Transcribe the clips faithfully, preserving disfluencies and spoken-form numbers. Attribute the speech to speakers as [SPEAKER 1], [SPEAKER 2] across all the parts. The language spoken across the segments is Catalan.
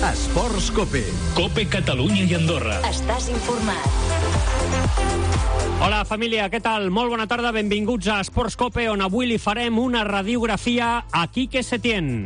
[SPEAKER 1] Esports Cope.
[SPEAKER 2] Cope Catalunya i Andorra.
[SPEAKER 3] Estàs informat.
[SPEAKER 4] Hola, família, què tal? Molt bona tarda, benvinguts a Esports Cope, on avui li farem una radiografia a Quique Setién.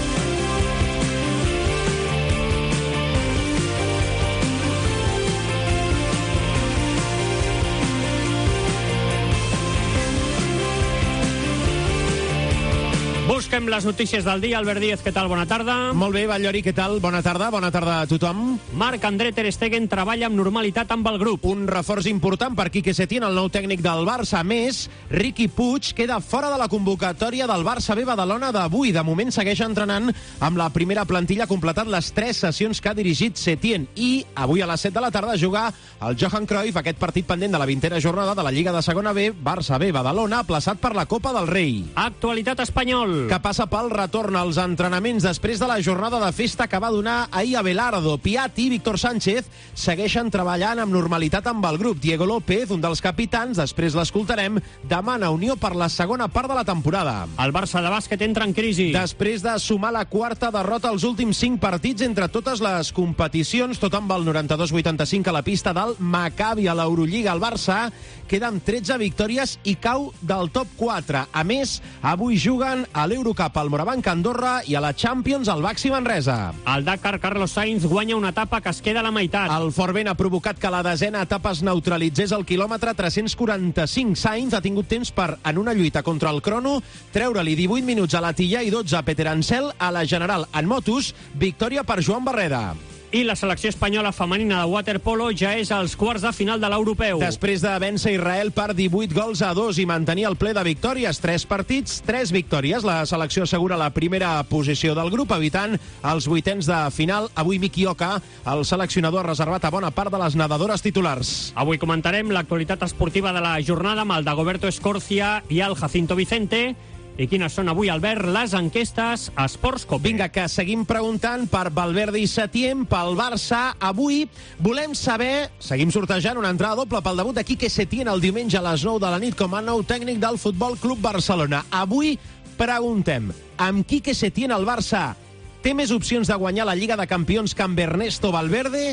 [SPEAKER 4] Busquem les notícies del dia. Albert Díez, què tal? Bona tarda.
[SPEAKER 5] Molt bé, Batllori, què tal? Bona tarda. Bona tarda a tothom.
[SPEAKER 4] Marc-André ter Stegen treballa amb normalitat amb el grup.
[SPEAKER 5] Un reforç important per Quique Setién, el nou tècnic del Barça. A més, Riqui Puig queda fora de la convocatòria del Barça B Badalona d'avui. De moment segueix entrenant amb la primera plantilla, ha completat les tres sessions que ha dirigit Setién. I avui a les set de la tarda juga el Johan Cruyff, aquest partit pendent de la vintena jornada de la Lliga de Segona B, Barça B Badalona, aplaçat per la Copa del Rei.
[SPEAKER 4] Actualitat espanyol.
[SPEAKER 5] Que passa pel retorn als entrenaments després de la jornada de festa que va donar ahir a Belardo. Piatti i Víctor Sánchez segueixen treballant amb normalitat amb el grup. Diego López, un dels capitans, després l'escoltarem, demana unió per la segona part de la temporada.
[SPEAKER 4] El Barça de bàsquet entra en crisi.
[SPEAKER 5] Després de sumar la quarta derrota als últims cinc partits entre totes les competicions, tot amb el noranta-dos vuitanta-cinc a la pista del Maccabi a l'Eurolliga. El Barça queda amb tretze victòries i cau del top quatre. A més, avui juguen a l'Eurocup al Morabanc Andorra i a la Champions al Baxi Manresa.
[SPEAKER 4] Al Dakar, Carlos Sainz guanya una etapa que es queda a la meitat.
[SPEAKER 5] El fort vent ha provocat que la desena etapa es neutralitzés al quilòmetre tres-cents quaranta-cinc. Sainz ha tingut temps per, en una lluita contra el crono, treure-li divuit minuts a la Tilla i dotze a Peter Ansel. A la general en motos, victòria per Joan Barreda.
[SPEAKER 4] I la selecció espanyola femenina de waterpolo ja és als quarts de final de l'europeu.
[SPEAKER 5] Després de vèncer Israel per divuit gols a dos i mantenir el ple de victòries, tres partits, tres victòries, la selecció assegura la primera posició del grup, evitant els vuitens de final. Avui Miki Oka, el seleccionador, ha reservat a bona part de les nedadores titulars.
[SPEAKER 4] Avui comentarem l'actualitat esportiva de la jornada amb el Dagoberto Escorcia i el Jacinto Vicente. I quines són avui, Albert, les enquestes a Esports Cope?
[SPEAKER 5] Vinga, que seguim preguntant per Valverde i Setién, pel Barça. Avui volem saber, seguim sortejant una entrada doble pel debut de Quique Setién el diumenge a les nou de la nit com a nou tècnic del Futbol Club Barcelona. Avui preguntem, amb Quique Setién el Barça té més opcions de guanyar la Lliga de Campions que amb Ernesto Valverde?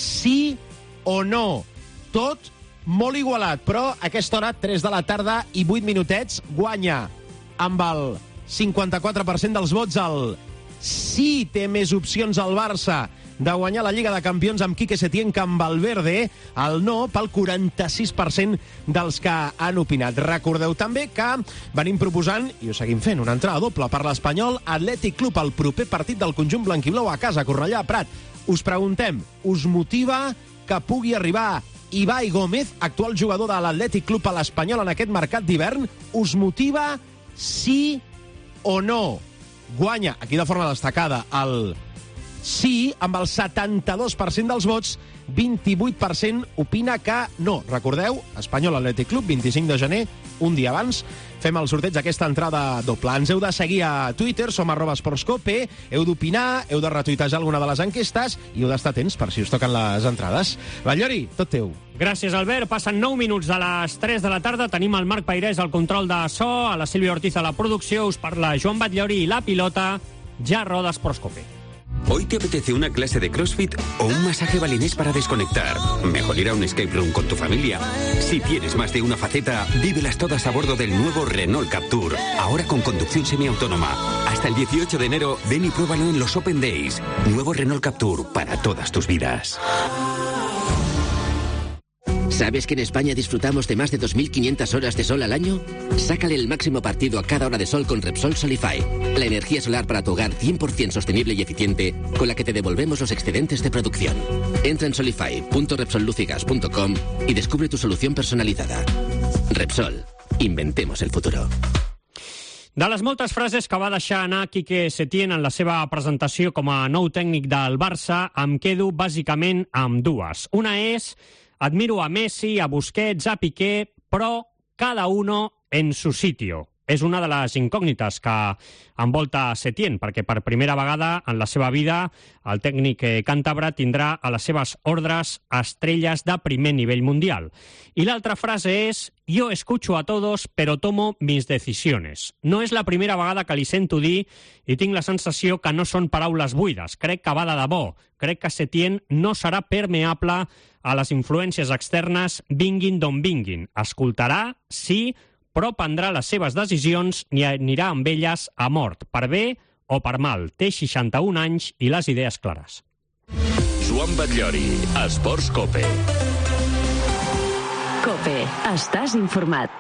[SPEAKER 5] Sí o no? Tot molt igualat, però a aquesta hora, tres de la tarda i vuit minutets, guanya amb el cinquanta-quatre per cent dels vots el sí té més opcions al Barça de guanyar la Lliga de Campions amb Quique Setién que amb Valverde, el no pel quaranta-sis per cent dels que han opinat. Recordeu també que venim proposant, i ho seguim fent, una entrada doble per l'Espanyol Atlètic Club, el proper partit del conjunt blanquiblau a casa, Cornellà Prat. Us preguntem, us motiva que pugui arribar Ibai Gómez, actual jugador de l'Atlètic Club a l'Espanyol en aquest mercat d'hivern? Us motiva sí o no? Guanya, aquí de forma destacada, el sí, amb el setanta-dos per cent dels vots, vint-i-vuit per cent opina que no. Recordeu, Espanyol Atlètic Club, vint-i-cinc de gener, un dia abans, fem el sorteig d'aquesta entrada doble. Ens heu de seguir a Twitter, som arroba esportscope, heu d'opinar, heu de retuitejar alguna de les enquestes i heu d'estar atents per si us toquen les entrades. Batllori, tot teu.
[SPEAKER 4] Gràcies, Albert. Passen nou minuts de les tres de la tarda. Tenim el Marc Pairés al control de so, a la Sílvia Ortiz a la producció. Us parla Joan Batllori i la pilota ja roda Esports Cope.
[SPEAKER 6] ¿Hoy te apetece una clase de CrossFit o un masaje balinés para desconectar? ¿Mejor ir a un escape room con tu familia? Si tienes más de una faceta, vívelas todas a bordo del nuevo Renault Captur. Ahora con conducción semiautónoma. Hasta el dieciocho de enero, ven y pruébalo en los Open Days. Nuevo Renault Captur para todas tus vidas.
[SPEAKER 7] ¿Sabes que en España disfrutamos de más de dos mil quinientas horas de sol al año? Sácale el máximo partido a cada hora de sol con Repsol Solify. La energía solar para tu hogar cien por ciento sostenible y eficiente, con la que te devolvemos los excedentes de producción. Entra en solify punto repsol luz y gas punto com y descubre tu solución personalizada. Repsol. Inventemos el futuro.
[SPEAKER 4] De les moltes frases que va deixar anar Quique Setién en la seva presentació com a nou tècnic del Barça, em quedo bàsicament amb dues. Una és: admiro a Messi, a Busquets, a Piqué, però cada uno en su sitio. és una de les incògnites que envolta Setién, perquè per primera vegada en la seva vida el tècnic càntabre tindrà a les seves ordres estrelles de primer nivell mundial. I l'altra frase és: yo escucho a todos, pero tomo mis decisiones. No és la primera vegada que li sento dir i tinc la sensació que no són paraules buides. Crec que va de debò. Crec que Setién no serà permeable a les influències externes, vinguin d'on vinguin. Escoltarà, sí, però prendrà les seves decisions i anirà amb elles a mort, per bé o per mal. Té seixanta-un anys i les idees clares.
[SPEAKER 2] Joan Batllori, Esports Cope.
[SPEAKER 1] Cope, estàs informat.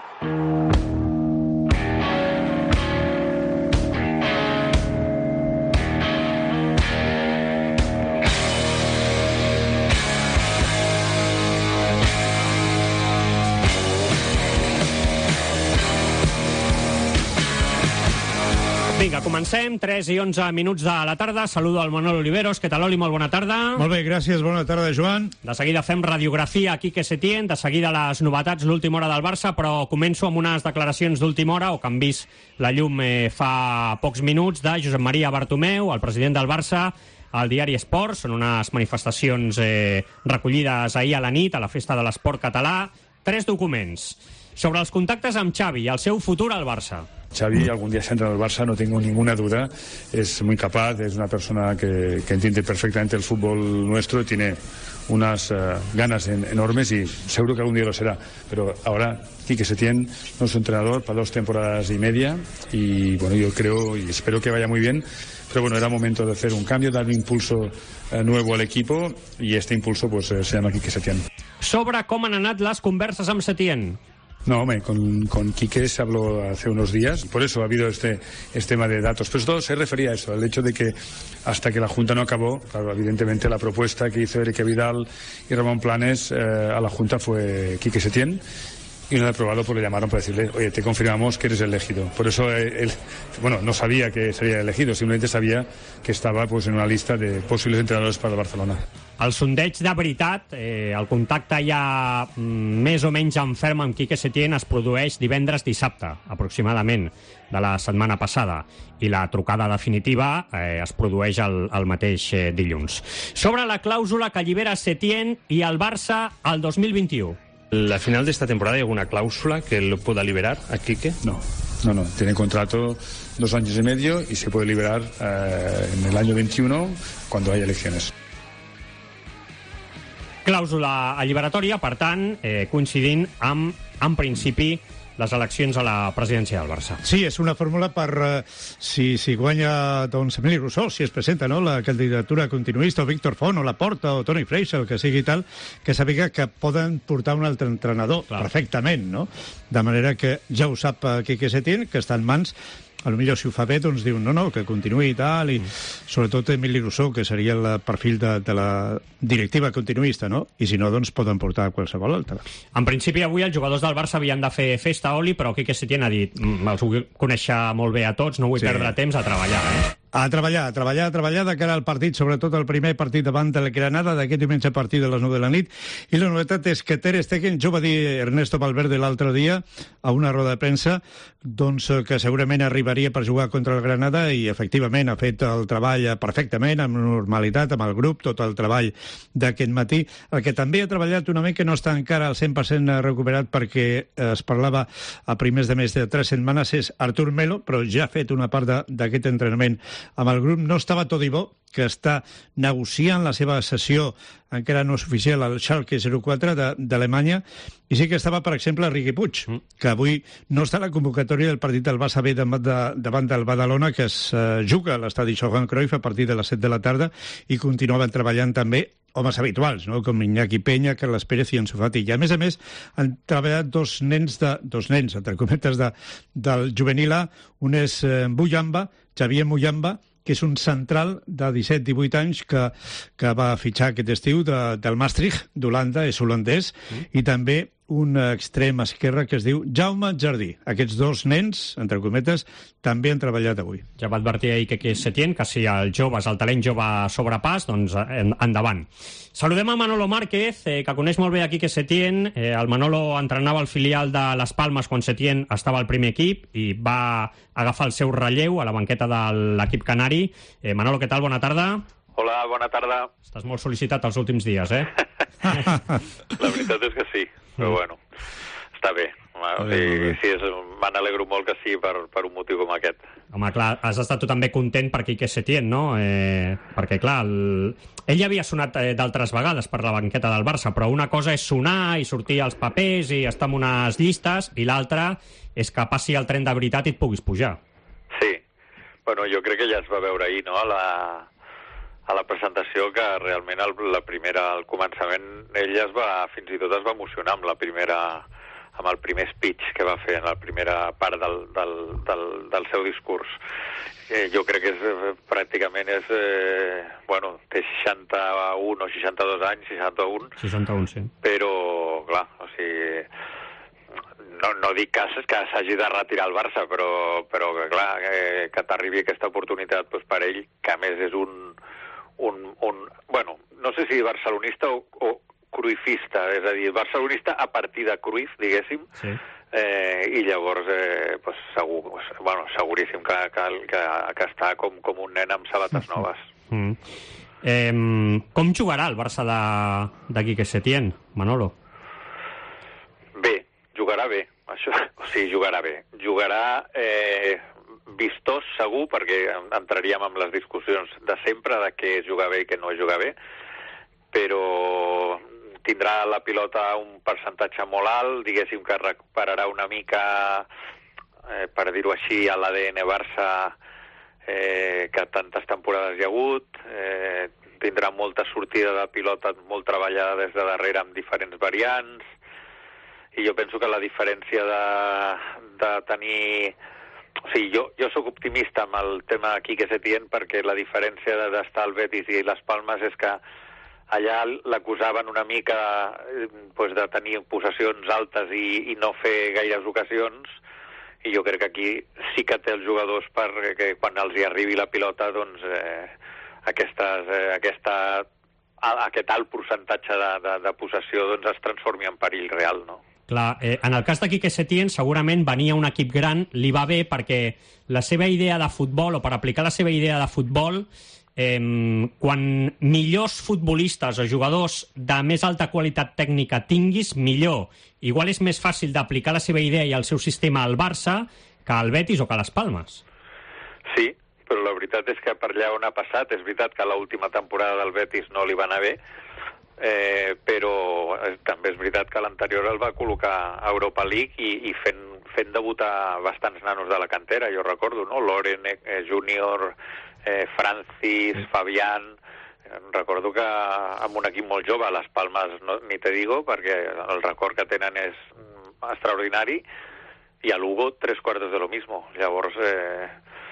[SPEAKER 4] Vinga, comencem. tres i onze minuts de la tarda. Saludo al Manol Oliveros. Què tal, Oli? Molt bona tarda.
[SPEAKER 3] Molt bé, gràcies. Bona tarda, Joan.
[SPEAKER 4] De seguida fem radiografia a Quique Setién, de seguida les novetats, l'última hora del Barça, però començo amb unes declaracions d'última hora, o que han vist la llum eh, fa pocs minuts, de Josep Maria Bartomeu, el president del Barça, al diari Esport. Són unes manifestacions eh, recollides ahir a la nit, a la Festa de l'Esport Català. Tres documents sobre els contactes amb Xavi i el seu futur al Barça.
[SPEAKER 8] Xavi algún día se entra en el Barça, no tengo ninguna duda, es muy capaz, es una persona que, que entiende perfectamente el fútbol nuestro, tiene unas uh, ganas en, enormes y seguro que algún día lo será, pero ahora Quique Setién, nuestro entrenador para dos temporadas y media, y bueno, yo creo y espero que vaya muy bien, pero bueno, era momento de hacer un cambio, dar un impulso uh, nuevo al equipo, y este impulso pues uh, se llama Quique Setién.
[SPEAKER 4] Sobre com han anat les converses amb Setién.
[SPEAKER 8] No, hombre, con, con Quique se habló hace unos días, por eso ha habido este, este tema de datos. Pero todo se refería a eso, al hecho de que hasta que la Junta no acabó, claro, evidentemente la propuesta que hizo Eric Vidal y Ramón Planes eh, a la Junta fue Quique Setién, y una vez aprobado pues le llamaron para decirle, oye, te confirmamos que eres elegido. Por eso eh, él, bueno, no sabía que sería elegido, simplemente sabía que estaba pues en una lista de posibles entrenadores para el Barcelona.
[SPEAKER 4] El sondeig de veritat, eh, el contacte ja mm, més o menys en ferm amb Quique Setién es produeix divendres dissabte, aproximadament, de la setmana passada, i la trucada definitiva eh, es produeix el, el mateix eh, dilluns. Sobre la clàusula que allibera Setién i el Barça al dos mil vint-i-u.
[SPEAKER 9] ¿La final de esta temporada hay alguna cláusula que lo pueda liberar a Quique?
[SPEAKER 8] No, no, no. Tiene contrato dos años y medio y se puede liberar eh, en el año veintiuno cuando haya elecciones.
[SPEAKER 4] Clàusula alliberatòria, per tant, eh, coincidint amb, en principi, les eleccions a la presidència del Barça.
[SPEAKER 3] Sí, és una fórmula per, uh, si, si guanya doncs, Emili Rousseau, si es presenta no, la candidatura continuista, o Víctor Font, o Laporta, o Toni Freixas, el que sigui tal, que sàpiga que poden portar un altre entrenador, clar, perfectament, no? De manera que ja ho sap uh, Quique Setién, que està en mans. A lo millor si ho fa bé, doncs diu no, no, que continuï i tal, i sobretot Emili Rousseau, que seria el perfil de, de la directiva continuista, no? I si no, doncs poden portar qualsevol altre.
[SPEAKER 4] En principi, avui els jugadors del Barça havien de fer festa, Oli, però Quique Setién ha dit, els vull conèixer molt bé a tots, no vull sí. perdre temps a treballar, eh?
[SPEAKER 3] A treballar, a treballar, a treballar de cara al partit, sobretot el primer partit davant del Granada, d'aquest diumenge a partir de les nou de la nit. I la novetat és que Ter Stegen, jo va dir Ernesto Valverde l'altre dia a una roda de premsa, doncs que segurament arribaria per jugar contra el Granada, i efectivament ha fet el treball perfectament, amb normalitat, amb el grup, tot el treball d'aquest matí. El que també ha treballat una mica no està encara al cent per cent recuperat, perquè es parlava a primers de mes de tres setmanes, és Artur Melo, però ja ha fet una part d'aquest entrenament amb el grup. No estava Todibo, que està negociant la seva cessió, encara no és oficial, al Schalke zero quatre d'Alemanya, i sí que estava, per exemple, Riqui Puig, mm. que avui no està a la convocatòria del partit del Barça B davant, de, davant del Badalona, que es uh, juga a l'estadi Johan Cruyff a partir de les set de la tarda, i continuaven treballant també homes habituals, no? Com Iñaki Peña, Carles Pérez i Ansu Fati. I a més a més han treballat dos nens, de, dos nens entre cometes, de, del juvenil A. Un és eh, Muyamba, Xavier Muyamba, que és un central de disset divuit anys que, que va fitxar aquest estiu de, del Maastricht d'Holanda, és holandès, mm. i també un extrem esquerre que es diu Jaume Jardí. Aquests dos nens, entre cometes, també han treballat avui.
[SPEAKER 4] Ja va advertir ahir que Setién, que si el jove, el talent jove sobrepàs, doncs endavant. Saludem a Manolo Márquez, eh, que coneix molt bé a Quique Setién. Eh, el Manolo entrenava el filial de Les Palmes quan Setién estava al primer equip i va agafar el seu relleu a la banqueta de l'equip canari. Eh, Manolo, què tal? Bona tarda.
[SPEAKER 10] Hola, bona tarda.
[SPEAKER 4] Estàs molt sol·licitat els últims dies, eh?
[SPEAKER 10] La veritat és que sí, però bueno, està bé. I, sí, és, me n'alegro molt que sí per, per un motiu com aquest.
[SPEAKER 4] Home, clar, has estat tu també content per Quique Setién, no? Eh, perquè, clar, el... ell ja havia sonat eh, d'altres vegades per la banqueta del Barça, però una cosa és sonar i sortir als papers i estar en unes llistes, i l'altra és que passi el tren de veritat i et puguis pujar.
[SPEAKER 10] Sí. Bueno, jo crec que ja es va veure ahir, no?, a la, a la presentació, que realment el, la primera, al començament, ell es va, fins i tot es va emocionar amb la primera... amb el primer speech que va fer en la primera part del, del, del, del seu discurs. Eh, jo crec que és, pràcticament és... Eh, bueno, té seixanta-un o seixanta-dos anys, seixanta-un.
[SPEAKER 4] seixanta-un, sí.
[SPEAKER 10] Però, clar, o sigui... No, no dic que, que s'hagi de retirar el Barça, però, però que, clar, eh, que t'arribi aquesta oportunitat doncs, per ell, que a més és un... un, un bueno, no sé si barcelonista o... o cruifista, és a dir, barcelonista a partir de Cruyff, diguéssim, sí. eh, i llavors, eh, pues, segur, bueno, seguríssim que, que, que, que està com, com un nen amb sabates noves.
[SPEAKER 4] Mm. Eh, com jugarà el Barça de, de Quique Setién, Manolo?
[SPEAKER 10] Bé, jugarà bé, això, o sigui, jugarà bé. Jugarà eh, vistós, segur, perquè entraríem en les discussions de sempre de què és jugar bé i què no és jugar bé, però tindrà la pilota un percentatge molt alt, diguéssim que recuperarà una mica, eh, per dir-ho així, a l'A D N Barça eh, que tantes temporades hi ha hagut, eh, tindrà molta sortida de pilota molt treballada des de darrere amb diferents variants, i jo penso que la diferència de, de tenir... O sigui, jo, jo sóc optimista amb el tema Quique Setién, perquè la diferència d'estar al Betis i les Palmes és que allà l'acusaven una mica pues, de tenir possessions altes i, i no fer gaires ocasions, i jo crec que aquí sí que té els jugadors perquè quan els hi arribi la pilota, doncs, eh, aquestes, eh, aquesta, aquest alt percentatge de, de, de possessió doncs, es transformi en perill real, no?
[SPEAKER 4] Clar, eh, en el cas de Quique Setién segurament venia un equip gran, li va bé perquè la seva idea de futbol, o per aplicar la seva idea de futbol, Eh, quan millors futbolistes o jugadors de més alta qualitat tècnica tinguis, millor. Igual és més fàcil d'aplicar la seva idea i el seu sistema al Barça que al Betis o que a les Palmes.
[SPEAKER 10] Sí, però la veritat és que per allà on ha passat, és veritat que l'última temporada del Betis no li va anar bé, eh, però eh, també és veritat que l'anterior el va col·locar a Europa League i, i fent, fent debutar bastants nanos de la cantera, jo recordo, no? Loren, eh, Júnior... Eh, Francis, Fabián, eh, recordo que amb un equip molt jove, a les Palmes no, ni te digo, perquè el record que tenen és mm, extraordinari, i a Lugo tres quartos de lo mismo. Llavors eh,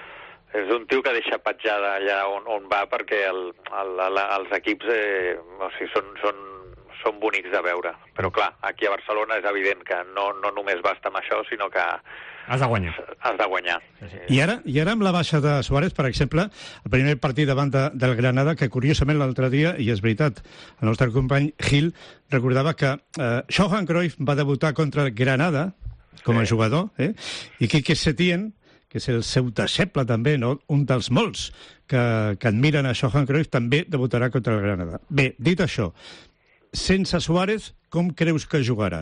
[SPEAKER 10] és un tio que deixa petjada allà on, on va, perquè el, el, el, els equips eh, o sigui, són, són, són bonics de veure. Però clar, aquí a Barcelona és evident que no, no només basta amb això, sinó que
[SPEAKER 4] has de guanyar.
[SPEAKER 10] Has de guanyar.
[SPEAKER 3] I ara, I ara amb la baixa de Suárez, per exemple, el primer partit davant de, del Granada, que curiosament l'altre dia, i és veritat, el nostre company Gil recordava que eh, Johan Cruyff va debutar contra el Granada com a sí. jugador, eh? I Quique Setién, que és el seu deixeble també, no? Un dels molts que, que admiren a Johan Cruyff, també debutarà contra el Granada. Bé, dit això, sense Suárez, com creus que jugarà?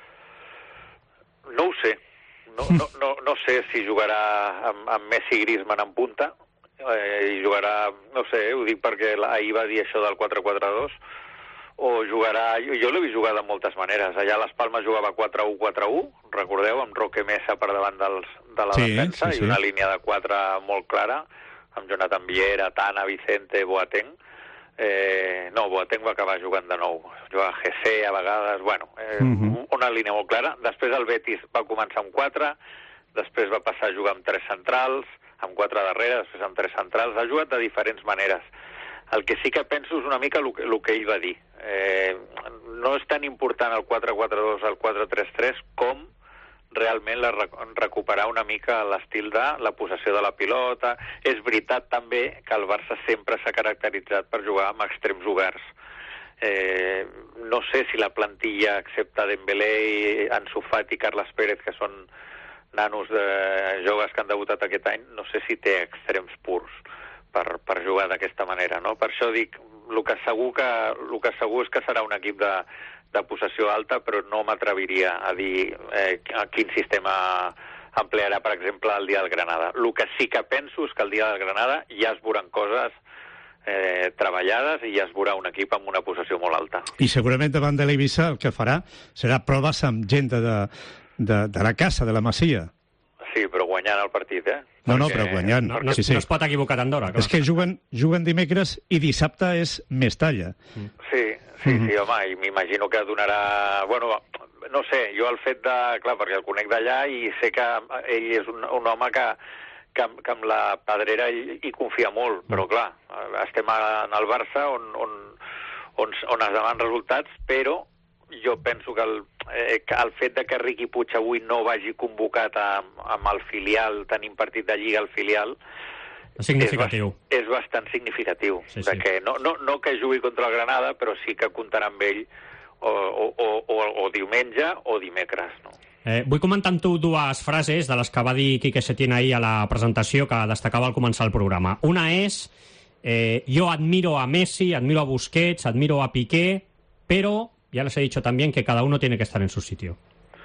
[SPEAKER 10] No ho sé. No, no, no, no sé si jugarà amb, amb Messi i Griezmann en punta, eh, i jugarà, no sé, ho dic perquè ahir va dir això del quatre quatre dos, o jugarà... Jo, jo l'he vist jugar de moltes maneres. Allà a les Palmes jugava quatre u quatre u, recordeu, amb Roque Mesa per davant dels, de la sí, defensa, sí, sí. I una línia de quatre molt clara, amb Jonathan Viera, Tana, Vicente, Boateng. Eh, no, Boateng va acabar jugant de nou. Jugava G C a vegades, bueno, eh, uh-huh. una línia molt clara. Després el Betis va començar amb quatre, després va passar a jugar amb tres centrals, amb quatre darrere, després amb tres centrals. Ha jugat de diferents maneres. El que sí que penso és una mica el, el que ell va dir. Eh, no és tan important el quatre quatre dos al quatre tres tres com realment la, recuperar una mica l'estil de la possessió de la pilota. És veritat també que el Barça sempre s'ha caracteritzat per jugar amb extrems oberts. Eh, no sé si la plantilla, excepte Dembélé, Ansu Fati i Carles Pérez, que són nanos de joves que han debutat aquest any, no sé si té extrems purs per, per jugar d'aquesta manera, no? Per això dic, el que segur, que, el que segur és que serà un equip de, de possessió alta, però no m'atreviria a dir eh, quin sistema emplearà, per exemple, el dia del Granada. El que sí que penso és que el dia del Granada ja es veuran coses Eh, treballades i ja es veurà un equip amb una possessió molt alta.
[SPEAKER 3] I segurament davant de l'Eivissa el que farà serà proves amb gent de, de, de la casa, de la Masia.
[SPEAKER 10] Sí, però guanyant el partit, eh?
[SPEAKER 3] No, no, però guanyant.
[SPEAKER 4] No, no,
[SPEAKER 3] sí, sí.
[SPEAKER 4] no es pot equivocar tant d'hora.
[SPEAKER 3] És que juguen, juguen dimecres i dissabte és Mestalla.
[SPEAKER 10] Sí, sí, mm-hmm. sí, home, i m'imagino que donarà... Bueno, no sé, jo el fet de... Clar, perquè el conec d'allà i sé que ell és un, un home que que, que amb la Pedrera ell hi confia molt, però clar, estem en el Barça on, on, on, on es demanen resultats, però jo penso que el, eh, que el fet de que Riqui Puig avui no vagi convocat amb, amb el filial, tenim partit de Lliga al filial,
[SPEAKER 4] és significatiu.
[SPEAKER 10] És, és bastant significatiu.
[SPEAKER 4] Sí, sí.
[SPEAKER 10] De que no, no, no que jugui contra el Granada, però sí que comptarà amb ell o, o, o, o, o diumenge o dimecres, no?
[SPEAKER 4] Eh, vull comentar amb tu dues frases de les que va dir Quique Setién ahir a la presentació que destacava al començar el programa. Una és, eh, yo admiro a Messi, admiro a Busquets, admiro a Piqué, pero ya les he dicho también que cada uno tiene que estar en su sitio.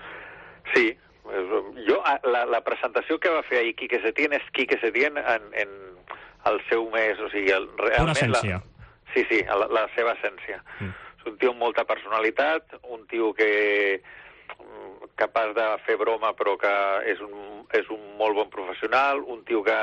[SPEAKER 10] Sí, jo, la, la presentació que va fer ahir Quique Setién és Quique Setién en, en el seu més, o sigui, el, realment...
[SPEAKER 4] Pura essència.
[SPEAKER 10] La, sí, sí, la, la seva essència. Mm. És un tio amb molta personalitat, un tio que... capaç de fer broma però que és un, és un molt bon professional, un tio que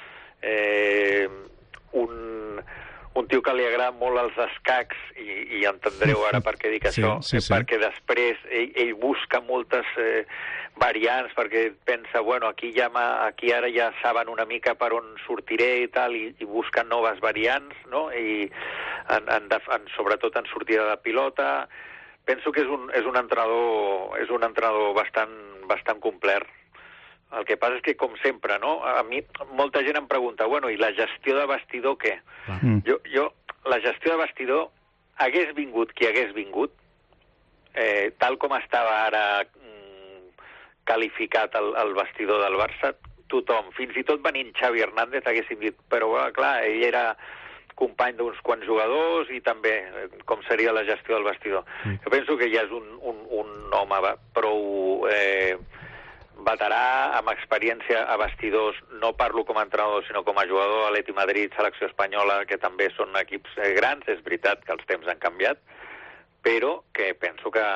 [SPEAKER 10] eh, un, un tio que li agrada molt els escacs i, i entendreu ara per què dic
[SPEAKER 3] sí,
[SPEAKER 10] això,
[SPEAKER 3] sí, sí.
[SPEAKER 10] perquè després ell, ell busca moltes eh, variants perquè pensa, bueno, aquí, ja aquí ara ja saben una mica per on sortiré i tal, i, i busca noves variants, no? I en, en, en, sobretot en sortida de pilota. Penso que és un, és un entrenador, és un entrenador bastant, bastant complet. El que passa és que, com sempre, no? A mi molta gent em pregunta, bueno, i la gestió de vestidor què? Mm. Jo, jo, la gestió de vestidor hagués vingut qui hagués vingut, eh, tal com estava ara mm, qualificat el, el vestidor del Barça, tothom, fins i tot venint Xavi Hernández, haguéssim dit, però clar, ell era company d'uns quants jugadors i també com seria la gestió del vestidor. Mm. Jo penso que ja és un, un, un home prou eh, veterà, amb experiència a vestidors, no parlo com a entrenador, sinó com a jugador a Atleti Madrid, selecció espanyola, que també són equips eh, grans, és veritat que els temps han canviat, però que penso que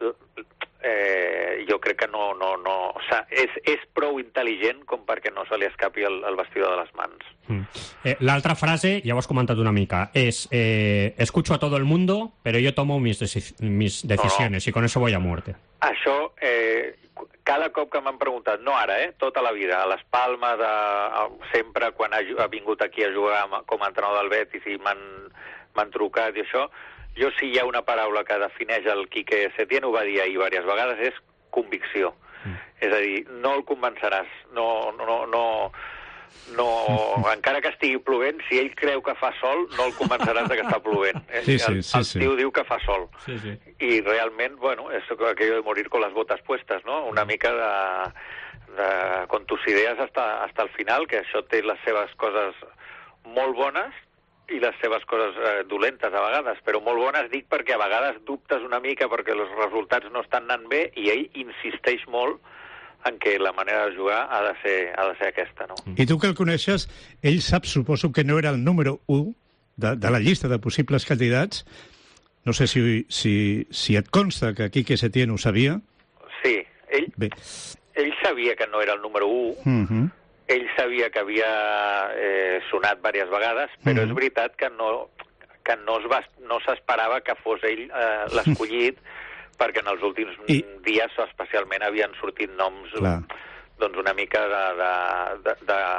[SPEAKER 10] eh, jo crec que no, no, no, o sigui, és, és prou intel·ligent com perquè no se li escapi el, el vestidor de les mans.
[SPEAKER 4] Mm. Eh, L'altra frase, ja ho has comentat una mica, és eh, escucho a todo el mundo, pero yo tomo mis, deci mis decisiones, no, no. Y con eso voy a muerte.
[SPEAKER 10] Això, eh, cada cop que m'han preguntat, no ara, eh, tota la vida, a les Palmes, a, a, sempre quan ha, ha vingut aquí a jugar com a entrenador del Betis i m'han trucat i això, jo sí hi ha una paraula que defineix el Quique Setién, ho va dir ahir diverses vegades, és convicció. Mm. És a dir, no el convenceràs, no, no, no, no, encara que estigui plovent, si ell creu que fa sol, no el convenceràs de que està plovent.
[SPEAKER 3] Sí, sí,
[SPEAKER 10] el,
[SPEAKER 3] sí,
[SPEAKER 10] el
[SPEAKER 3] sí.
[SPEAKER 10] tio diu que fa sol.
[SPEAKER 4] Sí, sí.
[SPEAKER 10] I realment, bueno, és aquello de morir con las botas puestas, no? Una mica de, de con tus ideas hasta, hasta el final, que això té les seves coses molt bones i les seves coses eh, dolentes a vegades, però molt bones dic perquè a vegades dubtes una mica perquè els resultats no estan anant bé i ell insisteix molt en que la manera de jugar ha de ser, ha de ser aquesta, no?
[SPEAKER 3] I tu que el coneixes, ell sap, suposo, que no era el número u de, de la llista de possibles candidats. No sé si, si, si et consta que Quique Setién ho sabia.
[SPEAKER 10] Sí, ell,
[SPEAKER 3] bé.
[SPEAKER 10] ell sabia que no era el número u,
[SPEAKER 3] uh-huh.
[SPEAKER 10] Ell sabia que havia eh, sonat diverses vegades, però mm-hmm. és veritat que no, que no, es va, no s'esperava que fos ell eh, l'escollit, perquè en els últims I... dies especialment havien sortit noms
[SPEAKER 3] Clar.
[SPEAKER 10] doncs una mica de, de, de, de,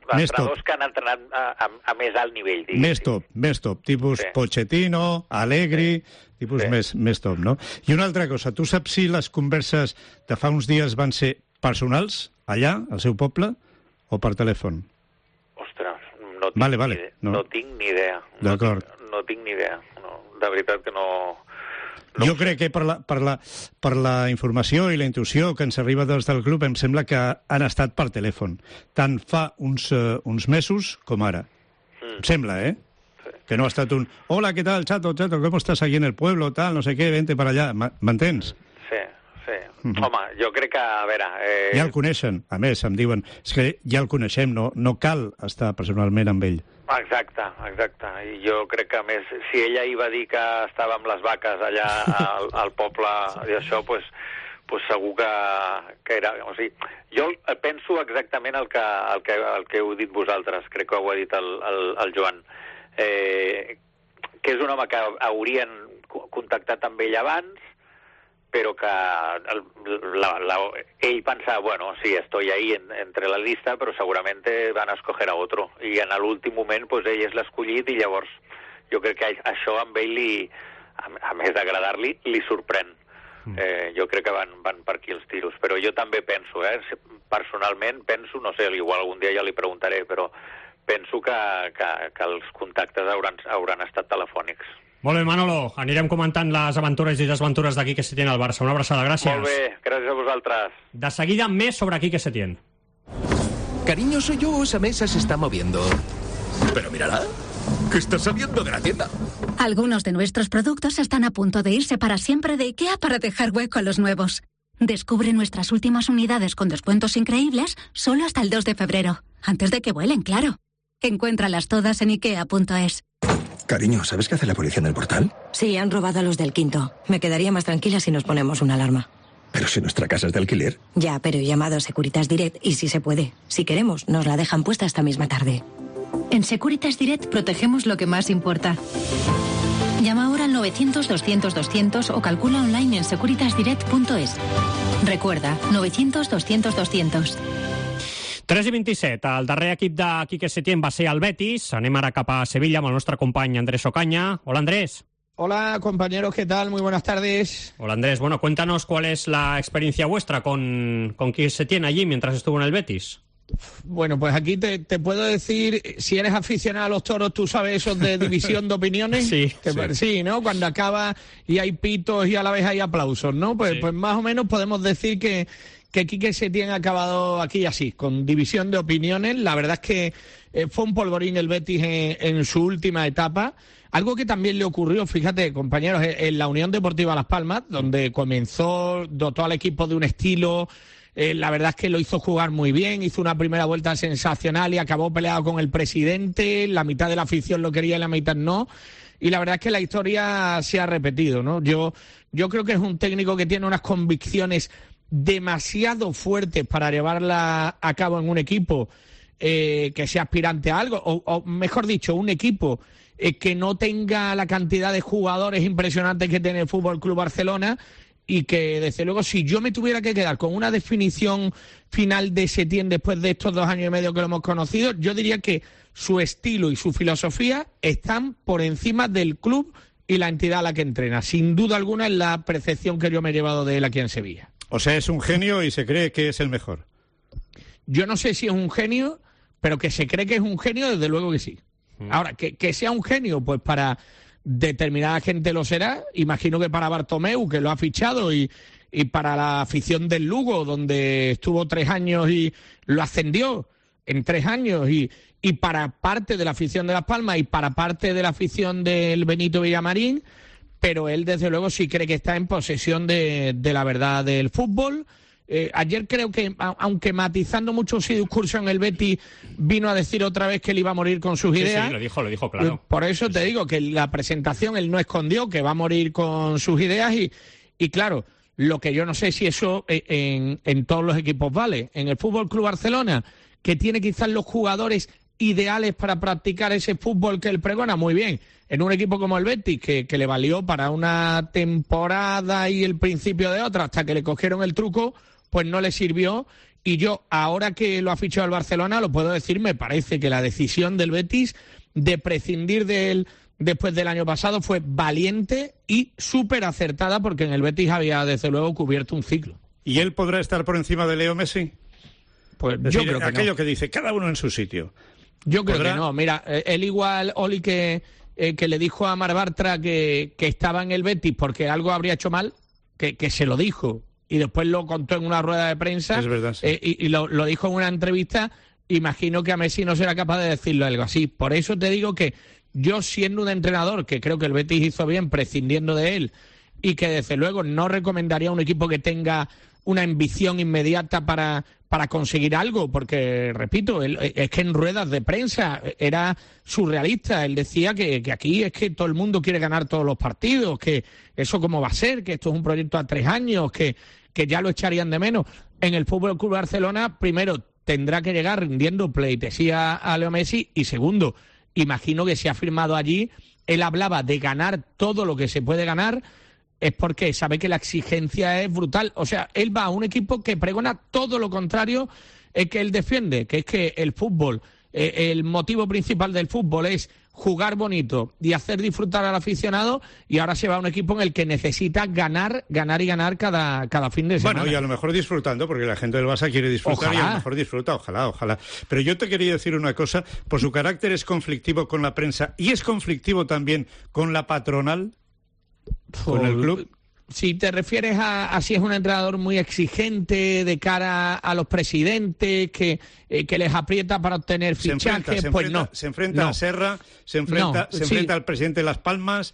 [SPEAKER 10] entrenadors que han entrenat a, a, a més alt nivell. Diguem.
[SPEAKER 3] Més top, més top, tipus sí. Pochettino, Allegri, sí. tipus sí. més, més top, no? I una altra cosa, tu saps si les converses de fa uns dies van ser personals, allà, al seu poble, o per telèfon?
[SPEAKER 10] Ostres, no tinc,
[SPEAKER 3] vale, vale.
[SPEAKER 10] Ni,
[SPEAKER 3] no.
[SPEAKER 10] no tinc ni idea.
[SPEAKER 3] D'acord.
[SPEAKER 10] No, tinc, no tinc ni idea. No, de veritat que no... no
[SPEAKER 3] jo crec que per la, per, la, per la informació i la intuïció que ens arriba des del club em sembla que han estat per telèfon, tant fa uns, uh, uns mesos com ara. Mm. Em sembla, eh? Sí. Que no ha estat un hola, què tal, chato, chato, com estàs aquí en el pueblo, tal, no sé què, vente per allà. M'entens?
[SPEAKER 10] Sí, sí.
[SPEAKER 3] Mm-hmm.
[SPEAKER 10] Home, jo crec que, a veure... Eh...
[SPEAKER 3] Ja el coneixen, a més, em diuen, és que ja el coneixem, no, no cal estar personalment amb ell.
[SPEAKER 10] Exacte, exacte. I jo crec que, a més, si ella hi va dir que estava amb les vaques allà al, al poble i això, pues, pues segur que, que era... O sigui, jo penso exactament el que, el, que, el que heu dit vosaltres, crec que ho ha dit el, el, el Joan, eh, que és un home que haurien contactat amb ell abans, però que el, la, la, ell pensava, bueno, sí, estoy ahí en, entre la lista, però seguramente van a escoger a otro. I en l'últim moment, pues, ell és l'escollit i llavors jo crec que això amb ell, li, a, a més d'agradar-li, li sorprèn. Eh, jo crec que van, van per aquí els tiros. Però jo també penso, eh, personalment penso, no sé, igual algun dia ja li preguntaré, però penso que, que, que els contactes hauran, hauran estat telefònics.
[SPEAKER 4] Molt bé, Manolo, anirem comentant les aventures i desventures de Quique Setién al Barça. Una abraçada, gràcies.
[SPEAKER 10] Molt bé, gràcies a vosaltres.
[SPEAKER 4] De seguida, més sobre Quique Setién.
[SPEAKER 11] Cariño, soy yo, esa mesa se está moviendo. Pero mírala, que está saliendo de la tienda.
[SPEAKER 12] Algunos de nuestros productos están a punto de irse para siempre de IKEA para dejar hueco a los nuevos. Descubre nuestras últimas unidades con descuentos increíbles solo hasta el dos de febrero. Antes de que vuelen, claro. Encuéntralas todas en ikea punto es.
[SPEAKER 11] Cariño, ¿sabes qué hace la policía en el portal?
[SPEAKER 13] Sí, han robado a los del quinto. Me quedaría más tranquila si nos ponemos una alarma.
[SPEAKER 11] Pero si nuestra casa es de alquiler.
[SPEAKER 13] Ya, pero he llamado a Securitas Direct y si se puede. Si queremos, nos la dejan puesta esta misma tarde.
[SPEAKER 14] En Securitas Direct protegemos lo que más importa. Llama ahora al novecientos doscientos doscientos o calcula online en securitas direct punto es. Recuerda, novecientos doscientos doscientos.
[SPEAKER 4] tres i vint-i-set. El darrer equip de Quique Setién va ser el Betis. Anem ara cap a Sevilla amb el nostre company Andrés Ocaña. Hola, Andrés.
[SPEAKER 15] Hola, compañeros, ¿qué tal? Muy buenas tardes.
[SPEAKER 4] Hola, Andrés. Bueno, cuéntanos cuál es la experiencia vuestra con, con Quique Setién allí mientras estuvo en el Betis.
[SPEAKER 15] Bueno, pues aquí te, te puedo decir, si eres aficionado a los toros, tú sabes esos de división de opiniones.
[SPEAKER 4] Sí,
[SPEAKER 15] que,
[SPEAKER 4] sí.
[SPEAKER 15] sí, ¿no? Cuando acaba y hay pitos y a la vez hay aplausos, ¿no? Pues, sí. pues más o menos podemos decir que, que Quique Setién ha acabado aquí así, con división de opiniones. La verdad es que eh, fue un polvorín el Betis en, en su última etapa. Algo que también le ocurrió, fíjate, compañeros, en la Unión Deportiva Las Palmas, donde comenzó, dotó al equipo de un estilo... Eh, la verdad es que lo hizo jugar muy bien, hizo una primera vuelta sensacional y acabó peleado con el presidente, la mitad de la afición lo quería y la mitad no, y la verdad es que la historia se ha repetido, ¿no? Yo, yo creo que es un técnico que tiene unas convicciones demasiado fuertes para llevarla a cabo en un equipo eh, que sea aspirante a algo, o, o mejor dicho, un equipo eh, que no tenga la cantidad de jugadores impresionantes que tiene el Fútbol Club Barcelona. Y que, desde luego, si yo me tuviera que quedar con una definición final de Setién después de estos dos años y medio que lo hemos conocido, yo diría que su estilo y su filosofía están por encima del club y la entidad a la que entrena. Sin duda alguna es la percepción que yo me he llevado de él aquí en Sevilla.
[SPEAKER 3] O sea, es un genio y se cree que es el mejor.
[SPEAKER 15] Yo no sé si es un genio, pero que se cree que es un genio, desde luego que sí. Mm. Ahora, que, que sea un genio, pues para... determinada gente lo será, imagino que para Bartomeu, que lo ha fichado, y, y para la afición del Lugo, donde estuvo tres años y lo ascendió en tres años, y, y para parte de la afición de Las Palmas y para parte de la afición del Benito Villamarín, pero él desde luego sí cree que está en posesión de, de la verdad del fútbol. Eh, ayer creo que, aunque matizando mucho su discurso en el Betis, vino a decir otra vez que él iba a morir con sus
[SPEAKER 4] sí,
[SPEAKER 15] ideas.
[SPEAKER 4] Sí, lo dijo, lo dijo claro.
[SPEAKER 15] Por eso te digo que la presentación él no escondió que va a morir con sus ideas y, y claro, lo que yo no sé si eso en, en todos los equipos vale. En el Fútbol Club Barcelona, que tiene quizás los jugadores ideales para practicar ese fútbol que él pregona, muy bien. En un equipo como el Betis, que, que le valió para una temporada y el principio de otra, hasta que le cogieron el truco, pues no le sirvió Y yo, ahora que lo ha fichado el Barcelona, lo puedo decir, me parece que la decisión del Betis de prescindir de él después del año pasado fue valiente y súper acertada, porque en el Betis había, desde luego, cubierto un ciclo.
[SPEAKER 3] ¿Y él podrá estar por encima de Leo Messi?
[SPEAKER 15] Pues
[SPEAKER 3] es decir,
[SPEAKER 15] yo creo que
[SPEAKER 3] aquello
[SPEAKER 15] no.
[SPEAKER 3] que dice, cada uno en su sitio.
[SPEAKER 15] Yo creo
[SPEAKER 3] ¿Podrá?
[SPEAKER 15] que no. Mira, él igual, Oli, que, eh, que le dijo a Mar Bartra que, que estaba en el Betis porque algo habría hecho mal, que, que se lo dijo, y después lo contó en una rueda de prensa.
[SPEAKER 3] Es verdad, sí.
[SPEAKER 15] eh, y, y lo, lo dijo en una entrevista. Imagino que a Messi no será capaz de decirlo algo así. Por eso te digo que yo, siendo un entrenador, que creo que el Betis hizo bien prescindiendo de él, y que desde luego no recomendaría a un equipo que tenga una ambición inmediata para, para conseguir algo, porque, repito, él, es que en ruedas de prensa era surrealista. Él decía que, que aquí es que todo el mundo quiere ganar todos los partidos, que eso cómo va a ser, que esto es un proyecto a tres años, que, que ya lo echarían de menos. En el Fútbol Club Barcelona, primero, tendrá que llegar rindiendo pleitesía a Leo Messi, y segundo, imagino que si ha firmado allí, él hablaba de ganar todo lo que se puede ganar, es porque sabe que la exigencia es brutal. O sea, él va a un equipo que pregona todo lo contrario eh, que él defiende, que es que el fútbol, eh, el motivo principal del fútbol es jugar bonito y hacer disfrutar al aficionado, y ahora se va a un equipo en el que necesita ganar, ganar y ganar cada, cada fin de semana.
[SPEAKER 3] Bueno, y a lo mejor disfrutando, porque la gente del Barça quiere disfrutar.
[SPEAKER 15] Ojalá.
[SPEAKER 3] Y a lo mejor disfruta, ojalá, ojalá. Pero yo te quería decir una cosa, por su carácter es conflictivo con la prensa y es conflictivo también con la patronal, con el club.
[SPEAKER 15] Si te refieres a, a si es un entrenador muy exigente de cara a los presidentes, que, eh, que les aprieta para obtener
[SPEAKER 3] Se
[SPEAKER 15] fichajes,
[SPEAKER 3] enfrenta, se
[SPEAKER 15] pues
[SPEAKER 3] enfrenta,
[SPEAKER 15] no.
[SPEAKER 3] Se enfrenta
[SPEAKER 15] no.
[SPEAKER 3] a Serra, se enfrenta,
[SPEAKER 15] No,
[SPEAKER 3] se
[SPEAKER 15] sí.
[SPEAKER 3] enfrenta al presidente de Las Palmas.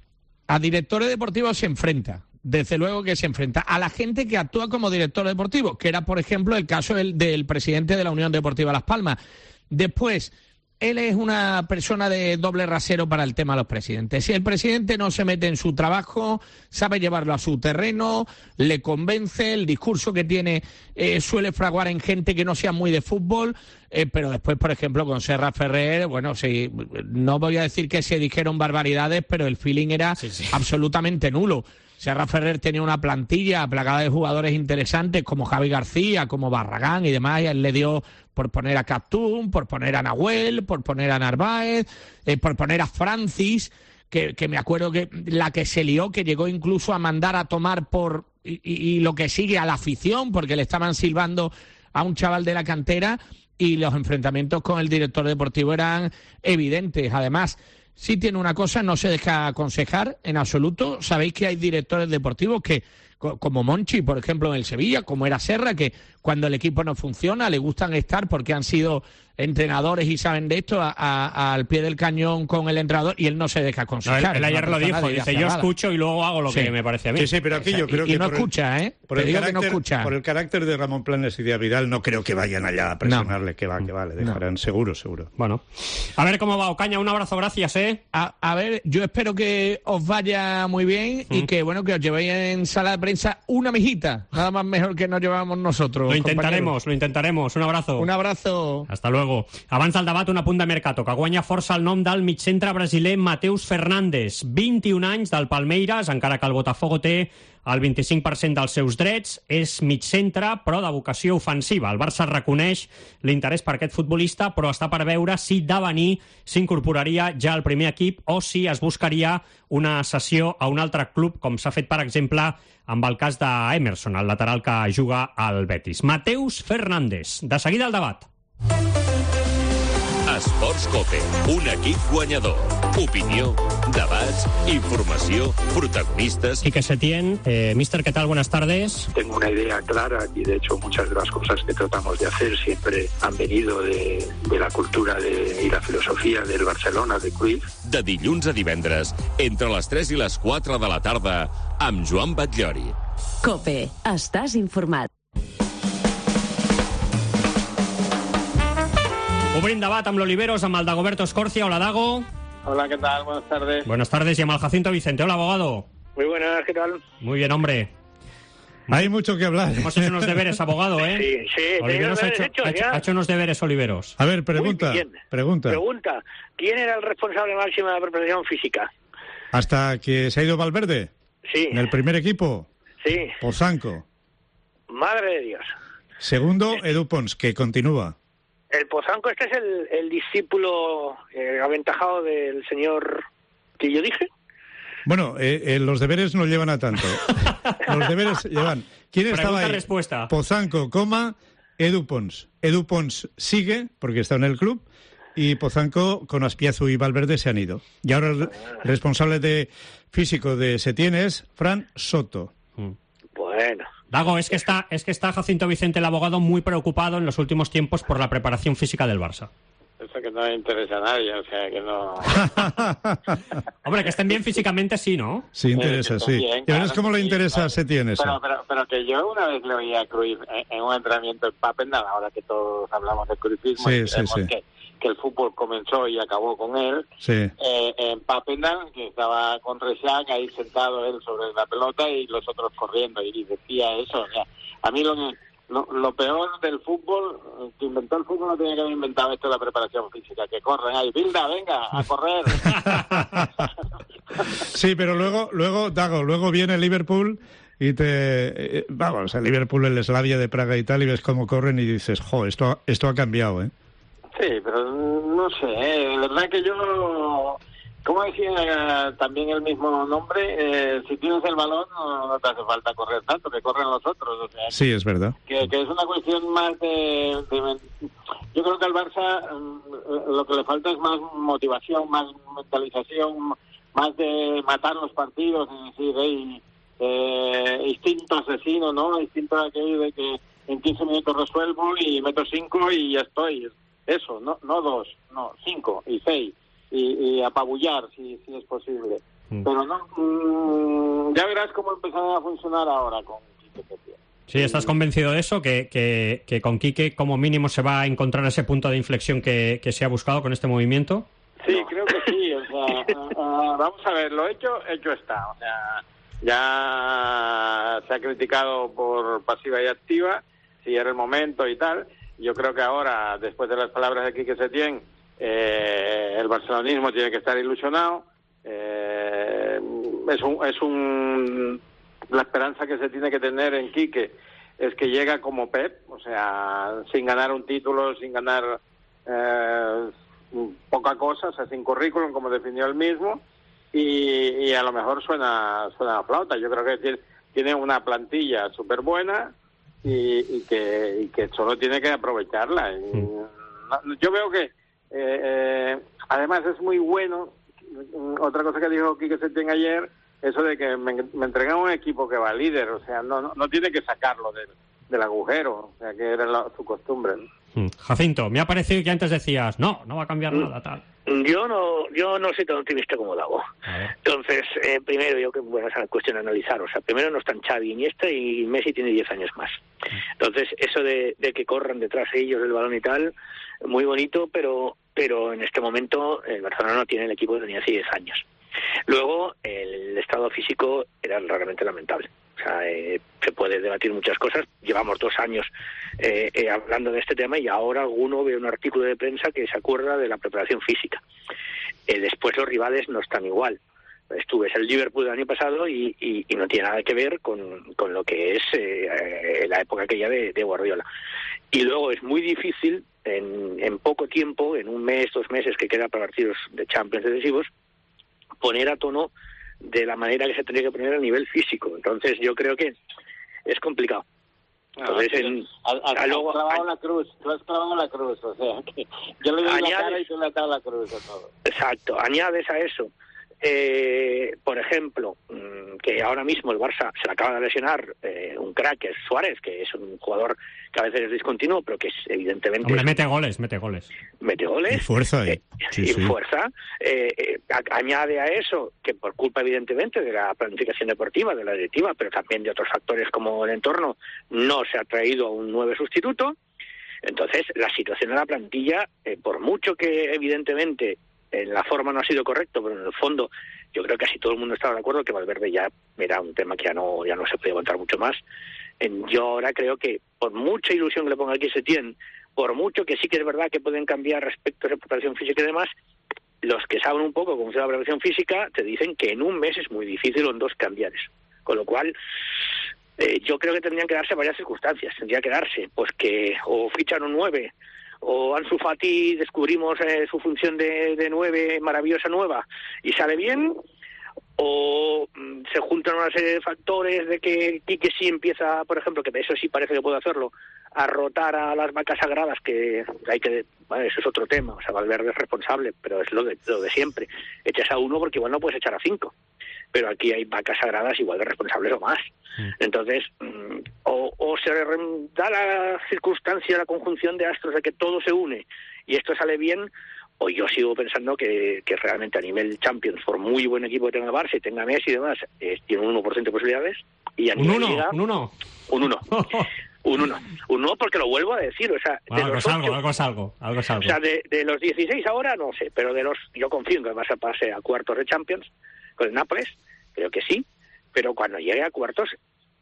[SPEAKER 15] A directores deportivos se enfrenta, desde luego que se enfrenta. A la gente que actúa como director deportivo, que era, por ejemplo, el caso del, del presidente de la Unión Deportiva Las Palmas. Después, él es una persona de doble rasero para el tema de los presidentes. Si el presidente no se mete en su trabajo, sabe llevarlo a su terreno, le convence, el discurso que tiene eh, suele fraguar en gente que no sea muy de fútbol, eh, pero después, por ejemplo, con Serra Ferrer, bueno, sí, no voy a decir que se dijeron barbaridades, pero el feeling era sí, sí. absolutamente nulo. Serra Ferrer tenía una plantilla plagada de jugadores interesantes como Javi García, como Barragán y demás, y él le dio por poner a Captún, por poner a Nahuel, por poner a Narváez, eh, por poner a Francis, que, que me acuerdo que la que se lió, que llegó incluso a mandar a tomar por y, y, y lo que sigue a la afición, porque le estaban silbando a un chaval de la cantera, y los enfrentamientos con el director deportivo eran evidentes. Además, sí tiene una cosa, no se deja aconsejar en absoluto. Sabéis que hay directores deportivos que, como Monchi, por ejemplo, en el Sevilla, como era Serra, que cuando el equipo no funciona le gustan estar porque han sido entrenadores y saben de esto a, a, al pie del cañón con el entrenador, y él no se deja aconsejar.
[SPEAKER 4] No, él, él ayer lo dijo, dice, yo escucho y luego hago lo
[SPEAKER 3] sí.
[SPEAKER 4] que me parece a mí.
[SPEAKER 3] Sí, sí, pero aquí yo creo
[SPEAKER 15] y,
[SPEAKER 3] que...
[SPEAKER 15] Y no
[SPEAKER 3] por
[SPEAKER 15] escucha,
[SPEAKER 3] el,
[SPEAKER 15] ¿eh?
[SPEAKER 3] Por el,
[SPEAKER 15] digo
[SPEAKER 3] carácter,
[SPEAKER 15] que no escucha.
[SPEAKER 3] por el carácter de Ramón Planes y de Vidal, no creo que vayan allá a presionarle, no. que va, que va, le dejarán, no. seguro, seguro.
[SPEAKER 4] Bueno, a ver cómo va Ocaña, un abrazo, gracias, ¿eh?
[SPEAKER 15] A, a ver, yo espero que os vaya muy bien mm. y que, bueno, que os llevéis en sala de prensa una mijita, nada más mejor que nos llevamos nosotros.
[SPEAKER 4] Lo intentaremos,
[SPEAKER 15] compañeros.
[SPEAKER 4] lo intentaremos. Un abrazo.
[SPEAKER 15] Un abrazo.
[SPEAKER 4] Hasta luego. Avança el debat, una punt de mercato, que guanya força el nom del migcentre brasiler Mateus Fernandes. vint-i-un anys del Palmeiras, encara que el Botafogo té el vint-i-cinc per cent dels seus drets, és migcentre, però de vocació ofensiva. El Barça reconeix l'interès per aquest futbolista, però està per veure si de venir s'incorporaria ja al primer equip o si es buscaria una cessió a un altre club, com s'ha fet, per exemple, amb el cas d'Emerson, el lateral que juga al Betis. Mateus Fernandes. De seguida el debat.
[SPEAKER 2] Esports Cope, un equip guanyador. Opinió, debats, informació, protagonistas.
[SPEAKER 4] Quique Setién, eh, mister, ¿qué tal? Buenas tardes.
[SPEAKER 16] Tengo una idea clara y de hecho muchas de las cosas que tratamos de hacer siempre han venido de, de la cultura de, y la filosofía del Barcelona, de Cruyff.
[SPEAKER 2] De dilluns a divendres, entre les tres i les quatre de la tarda, amb Joan Batllori.
[SPEAKER 1] Cope, estàs informat.
[SPEAKER 4] Obrim debat amb l'Oliveros, amb el Dagoberto Escorcia. Hola, Dago.
[SPEAKER 17] Hola, ¿qué tal? Buenas tardes.
[SPEAKER 4] Buenas tardes. Y amb el Jacinto Vicente. Hola, abogado.
[SPEAKER 17] Muy buenas, ¿qué tal?
[SPEAKER 4] Muy bien, hombre.
[SPEAKER 3] Hay mucho que hablar.
[SPEAKER 4] Hemos hecho unos deberes, abogado, ¿eh?
[SPEAKER 17] Sí, sí.
[SPEAKER 4] Oliveros ha hecho,
[SPEAKER 17] hechos,
[SPEAKER 4] ha, hecho, ha hecho unos deberes, Oliveros.
[SPEAKER 3] A ver, pregunta. Pregunta.
[SPEAKER 17] Pregunta. ¿Quién era el responsable máximo de la preparación física?
[SPEAKER 3] Hasta que se ha ido Valverde.
[SPEAKER 17] Sí.
[SPEAKER 3] En el primer equipo.
[SPEAKER 17] Sí.
[SPEAKER 3] Posanco.
[SPEAKER 17] Madre de Dios.
[SPEAKER 3] Segundo, Edu Pons, que continúa.
[SPEAKER 17] El Pozanco este es el, el discípulo eh, aventajado del señor que yo dije.
[SPEAKER 3] Bueno, eh, eh, los deberes no llevan a tanto. Los deberes llevan... ¿Quién estaba ahí?
[SPEAKER 4] Respuesta.
[SPEAKER 3] Pozanco, coma, Edu Pons. Edu Pons sigue, porque está en el club, y Pozanco con Azpiazu y Valverde se han ido. Y ahora el responsable de físico de Setién es Fran Soto.
[SPEAKER 17] Bueno.
[SPEAKER 4] Dago, es que está, es que está Jacinto Vicente, el abogado, muy preocupado en los últimos tiempos por la preparación física del Barça.
[SPEAKER 18] Eso que no le interesa a nadie, o sea, que no...
[SPEAKER 4] Hombre, que estén bien físicamente, sí, ¿no?
[SPEAKER 3] Sí, interesa,
[SPEAKER 18] Eh,
[SPEAKER 3] sí.
[SPEAKER 18] bien,
[SPEAKER 3] ¿Y verás
[SPEAKER 18] claro,
[SPEAKER 3] cómo le
[SPEAKER 18] sí,
[SPEAKER 3] interesa
[SPEAKER 18] claro.
[SPEAKER 3] a Setién eso?
[SPEAKER 18] Pero, pero, pero que yo una vez le oí a Cruyff en, en un entrenamiento en Papendal, ahora que todos hablamos de Cruyffismo,
[SPEAKER 3] Sí,
[SPEAKER 18] y
[SPEAKER 3] sí,
[SPEAKER 18] creemos
[SPEAKER 3] sí.
[SPEAKER 18] Que, que el fútbol comenzó y acabó con él,
[SPEAKER 3] Sí.
[SPEAKER 18] eh, en Papendal, que estaba con Rechac ahí sentado él sobre la pelota y los otros corriendo, y decía eso. O sea, a mí lo que... Lo, lo peor del fútbol, el que inventó el fútbol no tenía que haber inventado esto de la preparación física, que corren ahí, Bilda, venga, a correr.
[SPEAKER 3] Sí, pero luego, luego, Dago, luego viene Liverpool y te... eh, vamos, el Liverpool, el Slavia de Praga y tal, y ves cómo corren y dices, jo, esto, esto ha cambiado, ¿eh?
[SPEAKER 18] Sí, pero no sé, ¿eh? La verdad que yo... Como decía eh, también el mismo nombre, eh, si tienes el balón no, no te hace falta correr tanto, que corren los otros. O sea,
[SPEAKER 3] Sí, es verdad.
[SPEAKER 18] que, que es una cuestión más de, de... Yo creo que al Barça mm, lo que le falta es más motivación, más mentalización, más de matar los partidos, es decir, hey, eh, instinto asesino, ¿no? Instinto aquello de que en quince minutos resuelvo y meto cinco y ya estoy. Eso, no, no dos, no, cinco y seis. Y, y apabullar si, si es posible. Mm. Pero no, mmm, ya verás cómo empezará a funcionar ahora con Quique Setién.
[SPEAKER 4] Sí, ¿estás convencido de eso? Que, que, que con Quique como mínimo se va a encontrar ese punto de inflexión que, que se ha buscado con este movimiento.
[SPEAKER 18] Sí, no. Creo que sí. O sea, uh, uh, vamos a ver, lo hecho, hecho está. O sea, ya se ha criticado por pasiva y activa, si era el momento y tal. Yo creo que ahora, después de las palabras de Quique Setién, Eh, el barcelonismo tiene que estar ilusionado. Eh, es un, es un la esperanza que se tiene que tener en Quique es que llega como Pep, o sea, sin ganar un título, sin ganar eh, poca cosa, o sea, sin currículum, como definió él mismo, y, y a lo mejor suena suena a flauta. Yo creo que tiene, tiene una plantilla súper buena y, y, que, y que solo tiene que aprovecharla. Y, no, yo veo que Eh, eh, además es muy bueno, otra cosa que dijo Quique Setién ayer, eso de que me, me entregan un equipo que va líder, o sea, no no, no tiene que sacarlo del, del agujero, o sea, que era la, su costumbre, ¿no?
[SPEAKER 4] Mm. Jacinto, me ha parecido que antes decías, no, no va a cambiar
[SPEAKER 17] mm.
[SPEAKER 4] nada, tal.
[SPEAKER 17] Yo no yo no soy tan optimista como Dago. Entonces, eh, primero, yo que bueno, esa cuestión de analizar, o sea, primero no están Xavi, Iniesta y Messi tiene diez años más. Entonces, eso de, de que corran detrás ellos del balón y tal, muy bonito, pero pero en este momento el Barcelona no tiene el equipo que tenía hace diez años. Luego, el estado físico era realmente lamentable. O sea, eh, se puede debatir muchas cosas. Llevamos dos años eh, eh, hablando de este tema y ahora alguno ve un artículo de prensa que se acuerda de la preparación física. Eh, después los rivales no están igual. Tú ves el Liverpool del año pasado y, y, y no tiene nada que ver con, con lo que es eh, la época aquella de, de Guardiola. Y luego es muy difícil, en, en poco tiempo, en un mes, dos meses que queda para partidos de Champions decisivos, poner a tono de la manera que se tendría que poner a nivel físico. Entonces yo creo que es complicado. Entonces,
[SPEAKER 18] no,
[SPEAKER 17] en,
[SPEAKER 18] has, has,
[SPEAKER 17] luego,
[SPEAKER 18] has clavado la cruz, tú has clavado la cruz, o sea, que yo le doy añades, la cara y tú le has dado la cruz a todo.
[SPEAKER 17] Exacto, añades a eso, eh, por ejemplo, que ahora mismo el Barça se le acaba de lesionar eh, un crack, que es Suárez, que es un jugador que a veces es discontinuo, pero que es evidentemente...
[SPEAKER 4] Hombre, mete goles, mete goles.
[SPEAKER 17] Mete goles.
[SPEAKER 3] Y fuerza.
[SPEAKER 17] Eh,
[SPEAKER 3] sí,
[SPEAKER 17] y
[SPEAKER 3] sí.
[SPEAKER 17] fuerza. Eh, eh, a, añade a eso, que por culpa evidentemente de la planificación deportiva, de la directiva, pero también de otros factores como el entorno, no se ha traído un nuevo sustituto. Entonces, la situación de la plantilla, eh, por mucho que evidentemente en la forma no ha sido correcto, pero en el fondo yo creo que casi todo el mundo estaba de acuerdo que Valverde ya era un tema que ya no ya no se podía aguantar mucho más. En, yo ahora creo que por mucha ilusión que le ponga aquí Setién, por mucho que sí que es verdad que pueden cambiar respecto a la preparación física y demás, los que saben un poco cómo se la preparación física te dicen que en un mes es muy difícil o en dos cambiar eso. Con lo cual, Eh, yo creo que tendrían que darse varias circunstancias. Tendría que darse, pues que o fichan un nueve, o Ansu Fati descubrimos eh, su función de, de nueve maravillosa nueva y sale bien, o mm, se juntan una serie de factores de que Quique sí empieza, por ejemplo, que eso sí parece que puede hacerlo, a rotar a las vacas sagradas, que hay que, bueno, eso es otro tema, o sea, Valverde es responsable, pero es lo de, lo de siempre. Echas a uno porque igual no puedes echar a cinco, pero aquí hay vacas sagradas igual de responsables o más. Mm. Entonces, mm, o, o se da la circunstancia, la conjunción de astros de que todo se une y esto sale bien, o yo sigo pensando que, que realmente a nivel Champions, por muy buen equipo que tenga Barça y tenga Messi y demás, eh, tiene un uno por ciento de posibilidades. Y a
[SPEAKER 4] un
[SPEAKER 17] nivel
[SPEAKER 4] uno,
[SPEAKER 17] Liga,
[SPEAKER 4] un uno.
[SPEAKER 17] Un uno. Un uno. Un uno porque lo vuelvo a decir. O sea,
[SPEAKER 4] Bueno,
[SPEAKER 17] de
[SPEAKER 4] algo
[SPEAKER 17] los
[SPEAKER 4] es algo,
[SPEAKER 17] ocho,
[SPEAKER 4] algo es algo, algo es algo.
[SPEAKER 17] o sea, de, de los dieciséis ahora no sé, pero de los, yo confío en que el Barça pase a cuartos de Champions con el Nápoles, creo que sí, pero cuando llegue a cuartos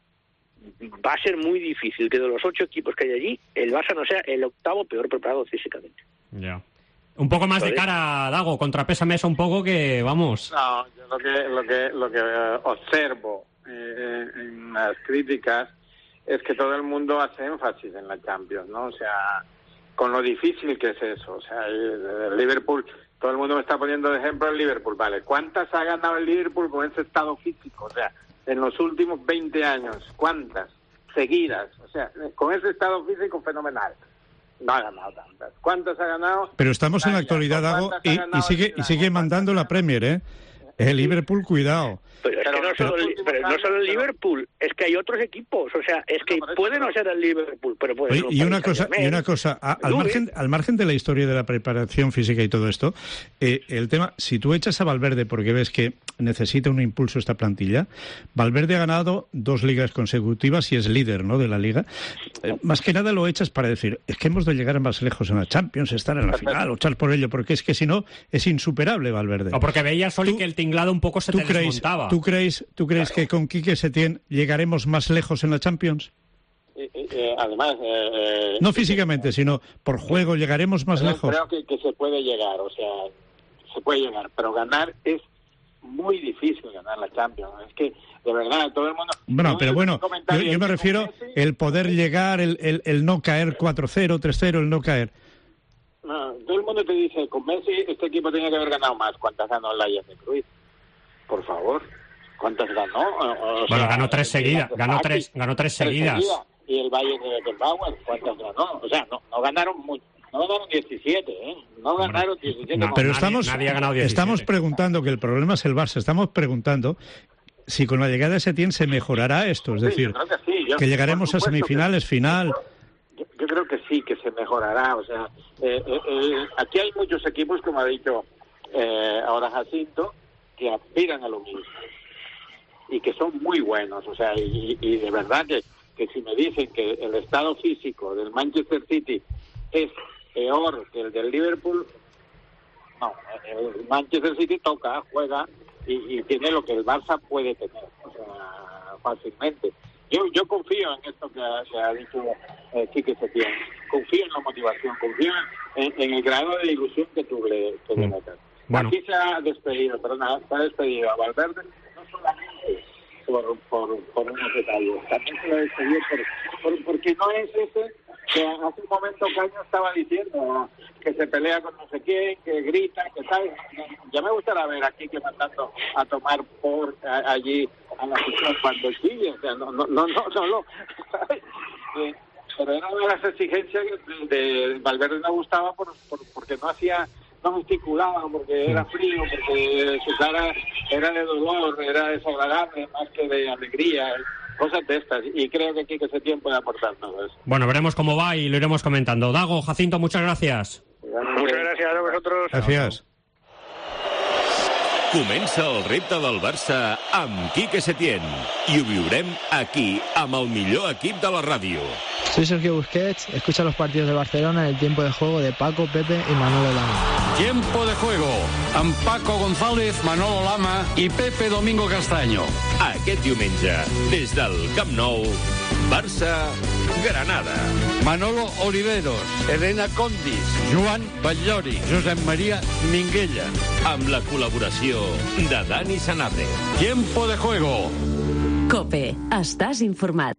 [SPEAKER 17] va a ser muy difícil que de los ocho equipos que hay allí, el Barça no sea el octavo peor preparado físicamente.
[SPEAKER 4] Ya. Un poco más de cara, Dago, contrapésame eso un poco que, vamos...
[SPEAKER 18] No, yo lo que, lo que, lo que observo eh, en las críticas es que todo el mundo hace énfasis en la Champions, ¿no? O sea, con lo difícil que es eso. O sea, el Liverpool, todo el mundo me está poniendo de ejemplo el Liverpool, ¿vale? ¿Cuántas ha ganado el Liverpool con ese estado físico? O sea, en los últimos veinte años, ¿cuántas? Seguidas. O sea, con ese estado físico fenomenal. No ha ganado tantas. ¿Cuántas ha ganado?
[SPEAKER 3] Pero estamos en la actualidad, Dago, y, y sigue y sigue mandando la Premier, ¿eh? El Liverpool, cuidado.
[SPEAKER 17] Pero es que no solo, el, pero no solo el Liverpool, es que hay otros equipos, o sea, es que puede no ser el Liverpool, pero puede
[SPEAKER 3] Oye,
[SPEAKER 17] ser
[SPEAKER 3] y una cosa, y una cosa, a, al margen, al margen de la historia de la preparación física y todo esto, eh, el tema, si tú echas a Valverde porque ves que necesita un impulso esta plantilla, Valverde ha ganado dos ligas consecutivas y es líder, ¿no?, de la liga. Eh, más que nada lo echas para decir, es que hemos de llegar más lejos en la Champions, estar en la final, luchar por ello, porque es que si no, es insuperable Valverde.
[SPEAKER 4] O porque veías, Soli, que el tinglado un poco se te
[SPEAKER 3] crees,
[SPEAKER 4] desmontaba.
[SPEAKER 3] ¿Tú crees, tú crees claro. que con Quique Setién llegaremos más lejos en la Champions?
[SPEAKER 18] Eh, eh, además... Eh,
[SPEAKER 3] no físicamente, sino por juego, ¿llegaremos más
[SPEAKER 18] creo,
[SPEAKER 3] lejos?
[SPEAKER 18] Creo que, que se puede llegar, o sea, se puede llegar, pero ganar es muy difícil, ganar la Champions. Es que, de verdad, todo el mundo...
[SPEAKER 3] Bueno, pero bueno, yo, yo me refiero Messi, el poder llegar, el, el, el no caer cuatro cero, tres cero, el no caer.
[SPEAKER 18] No, todo el mundo te dice, con Messi este equipo tenía que haber ganado más. ¿Cuántas ganó el Ajax de Cruyff? Por favor, ¿cuántas ganó? O
[SPEAKER 4] bueno,
[SPEAKER 18] sea,
[SPEAKER 4] ganó tres seguidas, ganó tres, ganó tres seguidas.
[SPEAKER 18] seguidas. Y el Bayern de Beckenbauer, ¿cuántas ganó? O sea, no, no ganaron mucho. No ganaron diecisiete, ¿eh? No ganaron diecisiete.
[SPEAKER 3] No, pero estamos,
[SPEAKER 4] nadie, nadie ha ganado diecisiete.
[SPEAKER 3] Estamos preguntando, que el problema es el Barça, estamos preguntando si con la llegada de Setién se mejorará esto, es
[SPEAKER 18] sí,
[SPEAKER 3] decir,
[SPEAKER 18] yo creo que, sí. yo,
[SPEAKER 3] que llegaremos a semifinales,
[SPEAKER 18] que,
[SPEAKER 3] final...
[SPEAKER 18] Yo, yo creo que sí, que se mejorará, o sea, eh, eh, eh, aquí hay muchos equipos, como ha dicho eh, ahora Jacinto, que aspiran a lo mismo y que son muy buenos, o sea, y, y de verdad que, que si me dicen que el estado físico del Manchester City es peor que el del Liverpool, no, el Manchester City toca, juega y, y tiene lo que el Barça puede tener, o sea, fácilmente. Yo yo confío en esto que ha, que ha dicho eh, Quique Setién, confío en la motivación, confío en, en el grado de ilusión que tú le, que le metas. Bueno. Aquí se ha despedido, perdona, se ha despedido a Valverde, no solamente por, por, por unos detalles, también se lo ha despedido por, por, porque no es ese que hace un momento Caño estaba diciendo que se pelea con no sé quién, que grita, que tal. Ya me gustaría ver aquí que mandando a tomar por a, allí a la afición cuando sigue, o sea, no, no, no, no, no, no. eh, pero era una de las exigencias de, de Valverde no gustaba por, por, porque no hacía, no gesticulaba, porque era frío, porque su cara era de dolor, era desagradable más que de alegría. Cosas de estas, y creo que aquí que ese tiempo puede aportar todo eso.
[SPEAKER 4] Bueno, veremos cómo va y lo iremos comentando. Dago, Jacinto, muchas gracias.
[SPEAKER 17] Muchas gracias a vosotros.
[SPEAKER 3] Gracias.
[SPEAKER 2] Comença el repte del Barça amb Quique Setién i ho viurem aquí amb el millor equip de la ràdio.
[SPEAKER 19] Soy Sergio Busquets, escucha los partidos de Barcelona en el tiempo de juego de Paco, Pepe y Manolo Lama.
[SPEAKER 20] Tiempo de juego amb Paco González, Manolo Lama i Pepe Domingo Castaño.
[SPEAKER 2] Aquest diumenge, des del Camp Nou, Barça-Granada.
[SPEAKER 20] Manolo Oliveros, Elena Condis, Joan Batllori, Josep María Minguella.
[SPEAKER 2] Amb la col·laboració de Dani Sanabria.
[SPEAKER 20] Tiempo de juego.
[SPEAKER 1] COPE. Estàs informat.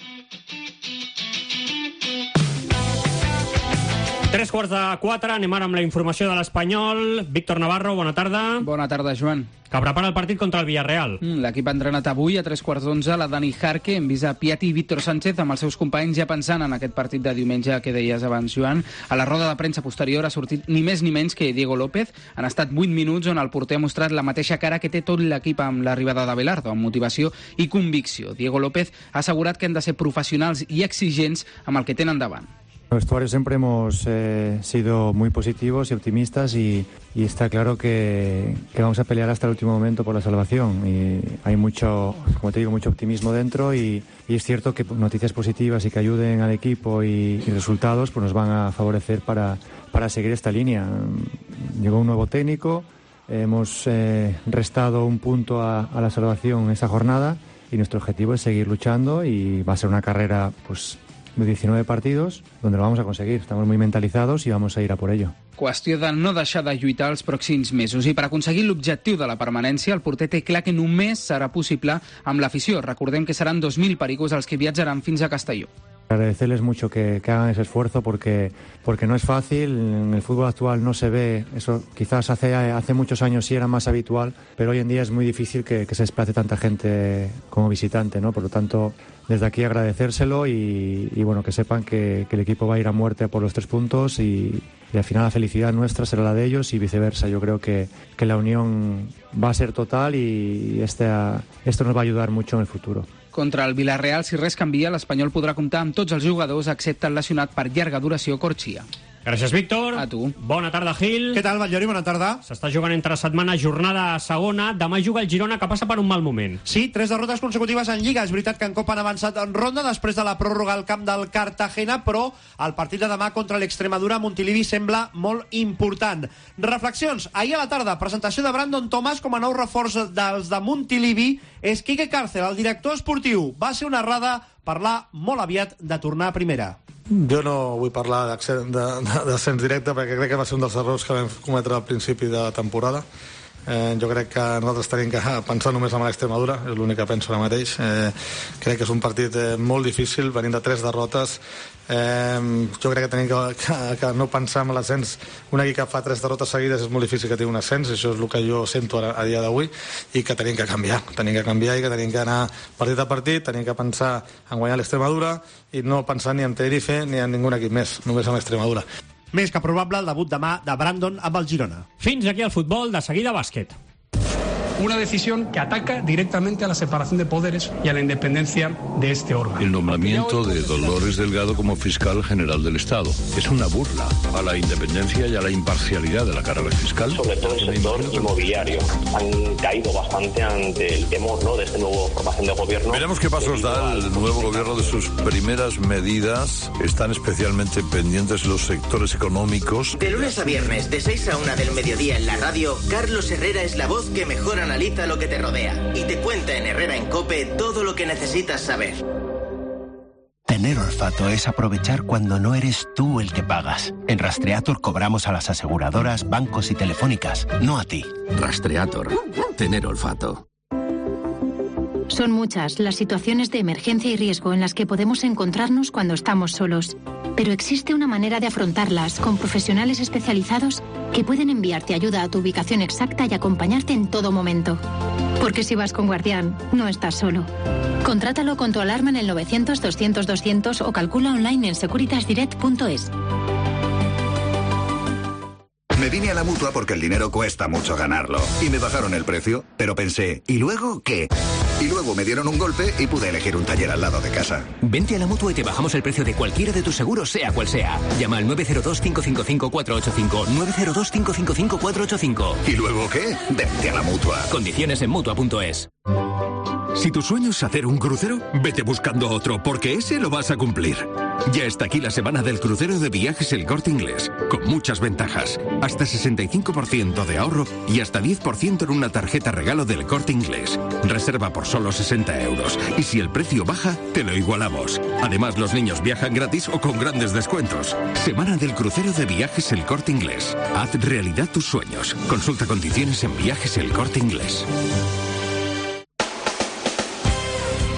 [SPEAKER 4] Tres quarts de quatre, anem ara amb la informació de l'Espanyol. Víctor Navarro, bona tarda.
[SPEAKER 21] Bona tarda, Joan.
[SPEAKER 4] Que prepara el partit contra el Villarreal.
[SPEAKER 21] Mm, L'equip ha entrenat avui a tres quarts d'onze la Dani Jarque. Hem vist a Piatti i Víctor Sánchez amb els seus companys ja pensant en aquest partit de diumenge que deies abans, Joan. A la roda de premsa posterior ha sortit ni més ni menys que Diego López. Han estat vuit minuts on el porter ha mostrat la mateixa cara que té tot l'equip amb l'arribada d'Abelardo, amb motivació i convicció. Diego López ha assegurat que han de ser professionals i exigents amb el que tenen davant.
[SPEAKER 22] En el vestuario siempre hemos eh, sido muy positivos y optimistas y, y está claro que, que vamos a pelear hasta el último momento por la salvación. Y hay mucho, como te digo, mucho optimismo dentro y, y es cierto que noticias positivas y que ayuden al equipo y, y resultados pues nos van a favorecer para, para seguir esta línea. Llegó un nuevo técnico, hemos eh, restado un punto a, a la salvación en esta jornada y nuestro objetivo es seguir luchando y va a ser una carrera pues de diecinueve partidos, donde lo vamos a conseguir. Estamos muy mentalizados y vamos a ir a por ello.
[SPEAKER 21] Qüestió de no deixar de lluitar els pròxims mesos. I per aconseguir l'objectiu de la permanència, el porter té clar que només serà possible amb l'afició. Recordem que seran dos mil pericos els que viatjaran fins a Castelló.
[SPEAKER 22] Agradecerles mucho que, que hagan ese esfuerzo porque, porque no es fácil, en el fútbol actual no se ve, eso quizás hace, hace muchos años sí era más habitual, pero hoy en día es muy difícil que, que se desplace tanta gente como visitante, ¿no? Por lo tanto, desde aquí agradecérselo y, y bueno, que sepan que, que el equipo va a ir a muerte por los tres puntos y, y al final la felicidad nuestra será la de ellos y viceversa. Yo creo que, que la unión va a ser total y este, esto nos va a ayudar mucho en el futuro.
[SPEAKER 21] Contra el Villarreal, si res canvia, l'Espanyol podrà comptar amb tots els jugadors excepte el lesionat per llarga duració Corchia.
[SPEAKER 4] Gràcies, Víctor.
[SPEAKER 21] A tu.
[SPEAKER 4] Bona tarda, Gil.
[SPEAKER 5] Què tal, Batllori? Bona tarda.
[SPEAKER 4] S'està jugant entre setmana, jornada segona. Demà juga el Girona, que passa per un mal moment.
[SPEAKER 5] Sí, tres derrotes consecutives en Lliga. És veritat que en Copa han avançat en ronda després de la pròrroga al camp del Cartagena, però el partit de demà contra l'Extremadura a Montilivi sembla molt important. Reflexions. Ahir a la tarda, presentació de Brandon Thomas com a nou reforç dels de Montilivi. És Quique Cárcel, el director esportiu. Va ser una errada parlar molt aviat de tornar a primera.
[SPEAKER 23] Jo no vull parlar d'ascens directe perquè crec que va ser un dels errors que vam cometre al principi de la temporada. Eh, jo crec que nosaltres tenim que pensar només en l'Extremadura, és l'únic que penso ara mateix. Eh, crec que és un partit eh, molt difícil, venint de tres derrotes. Eh, jo crec que tenim que, que, que no pensar en l'ascens. Un equip que fa tres derrotes seguides és molt difícil que tingui un ascens, això és el que jo sento a, a dia d'avui, i que tenim que canviar, tenim que canviar i que tenim que anar partit a partit, tenim que pensar en guanyar l'Extremadura i no pensar ni en Tenerife ni en ningú equip més, només en l'Extremadura.
[SPEAKER 5] Més que probable el debut demà de Brandon amb el Girona.
[SPEAKER 4] Fins aquí el futbol, de seguida bàsquet.
[SPEAKER 24] Una decisión que ataca directamente a la separación de poderes y a la independencia de este órgano.
[SPEAKER 25] El nombramiento de Dolores Delgado como fiscal general del Estado es una burla a la independencia y a la imparcialidad de la carrera fiscal.
[SPEAKER 26] Sobre todo el sector inmobiliario. Han caído bastante ante el temor, ¿no?, de esta nueva formación de gobierno.
[SPEAKER 25] Veremos qué pasos da el nuevo gobierno de sus primeras medidas. Están especialmente pendientes los sectores económicos.
[SPEAKER 27] De lunes a viernes, de seis a una del mediodía en la radio, Carlos Herrera es la voz que mejor analiza lo que te rodea y te cuenta en Herrera en COPE todo lo que necesitas saber.
[SPEAKER 28] Tener olfato es aprovechar cuando no eres tú el que pagas. En Rastreator cobramos a las aseguradoras, bancos y telefónicas, no a ti.
[SPEAKER 29] Rastreator. Tener olfato.
[SPEAKER 14] Son muchas las situaciones de emergencia y riesgo en las que podemos encontrarnos cuando estamos solos. Pero existe una manera de afrontarlas con profesionales especializados que pueden enviarte ayuda a tu ubicación exacta y acompañarte en todo momento. Porque si vas con Guardián, no estás solo. Contrátalo con tu alarma en el novecientos doscientos doscientos o calcula online en securitas direct punto es.
[SPEAKER 30] Me vine a la Mutua porque el dinero cuesta mucho ganarlo. Y me bajaron el precio, pero pensé, ¿y luego qué? Y luego me dieron un golpe y pude elegir un taller al lado de casa.
[SPEAKER 31] Vente a la Mutua y te bajamos el precio de cualquiera de tus seguros, sea cual sea. Llama al nueve cero dos, cinco cinco cinco, cuatro ocho cinco, nueve cero dos, cinco cinco cinco, cuatro ocho cinco.
[SPEAKER 30] ¿Y luego qué? Vente a la Mutua.
[SPEAKER 31] Condiciones en Mutua punto es.
[SPEAKER 11] Si tu sueño es hacer un crucero, vete buscando otro, porque ese lo vas a cumplir. Ya está aquí la semana del crucero de Viajes El Corte Inglés, con muchas ventajas. Hasta sesenta y cinco por ciento de ahorro y hasta diez por ciento en una tarjeta regalo del Corte Inglés. Reserva por solo sesenta euros. Y si el precio baja, te lo igualamos. Además, los niños viajan gratis o con grandes descuentos. Semana del crucero de Viajes El Corte Inglés. Haz realidad tus sueños. Consulta condiciones en Viajes El Corte Inglés.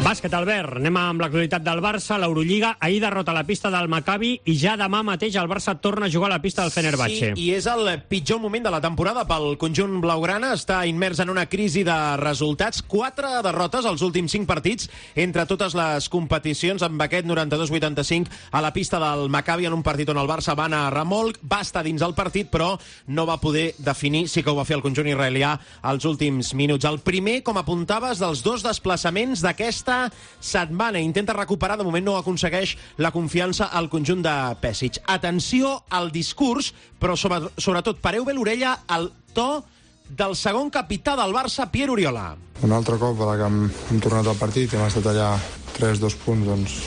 [SPEAKER 4] Bàsquet, Albert. Anem amb l'actualitat del Barça. L'Eurolliga ahir derrota a la pista del Maccabi i ja demà mateix el Barça torna a jugar a la pista del Fenerbahçe.
[SPEAKER 5] Sí, i és el pitjor moment de la temporada pel conjunt blaugrana. Està immers en una crisi de resultats. Quatre derrotes als últims cinc partits entre totes les competicions, amb aquest noranta-dos vuitanta-cinc a la pista del Maccabi, en un partit on el Barça va anar a remolc, va estar dins el partit, però no va poder definir. Sí que ho va fer el conjunt israelià als últims minuts. El primer, com apuntaves, dels dos desplaçaments d'aquesta setmana. Intenta recuperar, de moment no aconsegueix la confiança al conjunt de Pesic. Atenció al discurs, però sobre, sobretot pareu bé l'orella al to del segon capità del Barça, Pierre Oriola.
[SPEAKER 6] Un altre cop a la que hem, hem tornat al partit, hem estat allà tres dos punts, doncs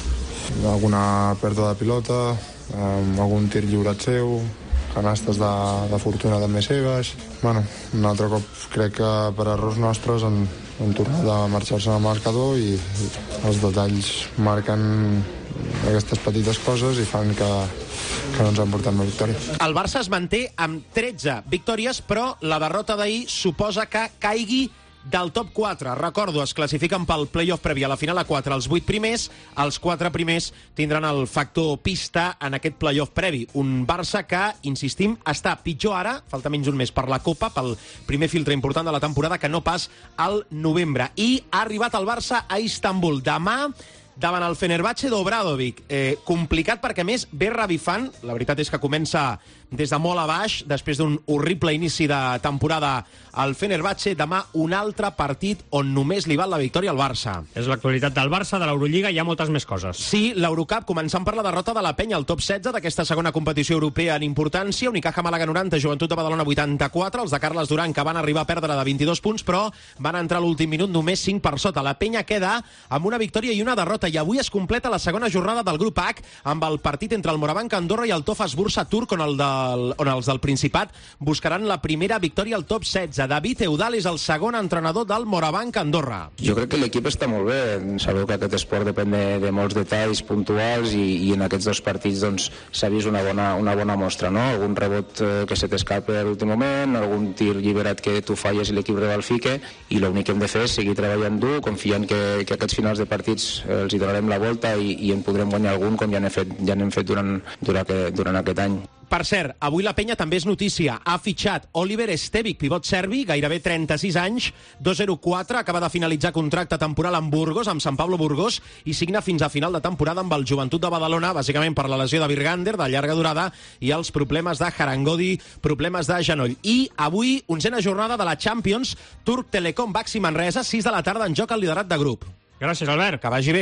[SPEAKER 6] alguna pèrdua de pilota, um, algun tir lliurat seu, canastes de, de fortuna també seves. Bueno, un altre cop crec que per errors nostres han, han tornat a marxar-se al marcador i, i els detalls marquen aquestes petites coses i fan que, que no ens han portat una victòria.
[SPEAKER 5] El Barça es manté amb tretze victòries, però la derrota d'ahir suposa que caigui del top quatre. Recordo, es classifiquen pel play-off previ a la final a quatre. Els vuit primers, els quatre primers tindran el factor pista en aquest play-off previ. Un Barça que, insistim, està pitjor ara, falta menys un mes per la Copa, pel primer filtre important de la temporada, que no pas al novembre. I ha arribat el Barça a Istanbul. Demà, davant el Fenerbahçe d'Obradovic. Eh, complicat perquè, a més, ve revifant. La veritat és que comença des de molt a baix, després d'un horrible inici de temporada al Fenerbahçe. Demà un altre partit on només li val la victòria al Barça.
[SPEAKER 4] És l'actualitat del Barça, de l'Eurolliga, hi ha moltes més coses.
[SPEAKER 5] Sí, l'Eurocup, començant per la derrota de la Penya, al top setze d'aquesta segona competició europea en importància. Unicaja Màlaga noranta, Joventut de Badalona vuitanta-quatre, els de Carles Duran, que van arribar a perdre de vint-i-dos punts, però van entrar a l'últim minut només cinc per sota. La Penya queda amb una victòria i una derrota, i avui es completa la segona jornada del grup H amb el partit entre el Morabanc Andorra i el Tofas Bursa Turc, on, el del, on els del Principat buscaran la primera victòria al top setze. David Eudal és el segon entrenador del Morabanc Andorra.
[SPEAKER 7] Jo crec que l'equip està molt bé. Sabeu que aquest esport depèn de, de molts detalls puntuals i, i en aquests dos partits doncs, s'ha vist una bona, una bona mostra, no? Algun rebot eh, que se t'escape a l'últim moment, algun tir lliberat que tu falles i l'equip rival fique, i l'únic que hem de fer és seguir treballant dur, confiant que, que aquests finals de partits eh, els hi donarem la volta i, i en podrem guanyar algun, com ja n'hem fet, ja n'hem fet durant, durant, durant aquest any.
[SPEAKER 5] Per cert, avui la Penya també és notícia. Ha fitxat Oliver Stevic, pivot serbi, gairebé trenta-sis anys, dos zero quatre, acaba de finalitzar contracte temporal amb Burgos, amb Sant Pablo Burgos, i signa fins a final de temporada amb el Joventut de Badalona, bàsicament per la lesió de Virgander, de llarga durada, i els problemes de Harangodi, problemes de genoll. I avui, onzena jornada de la Champions, Turc Telecom Baxi Manresa, sis de la tarda, en joc el liderat de grup.
[SPEAKER 4] Gràcies, Albert.
[SPEAKER 5] Que vagi bé.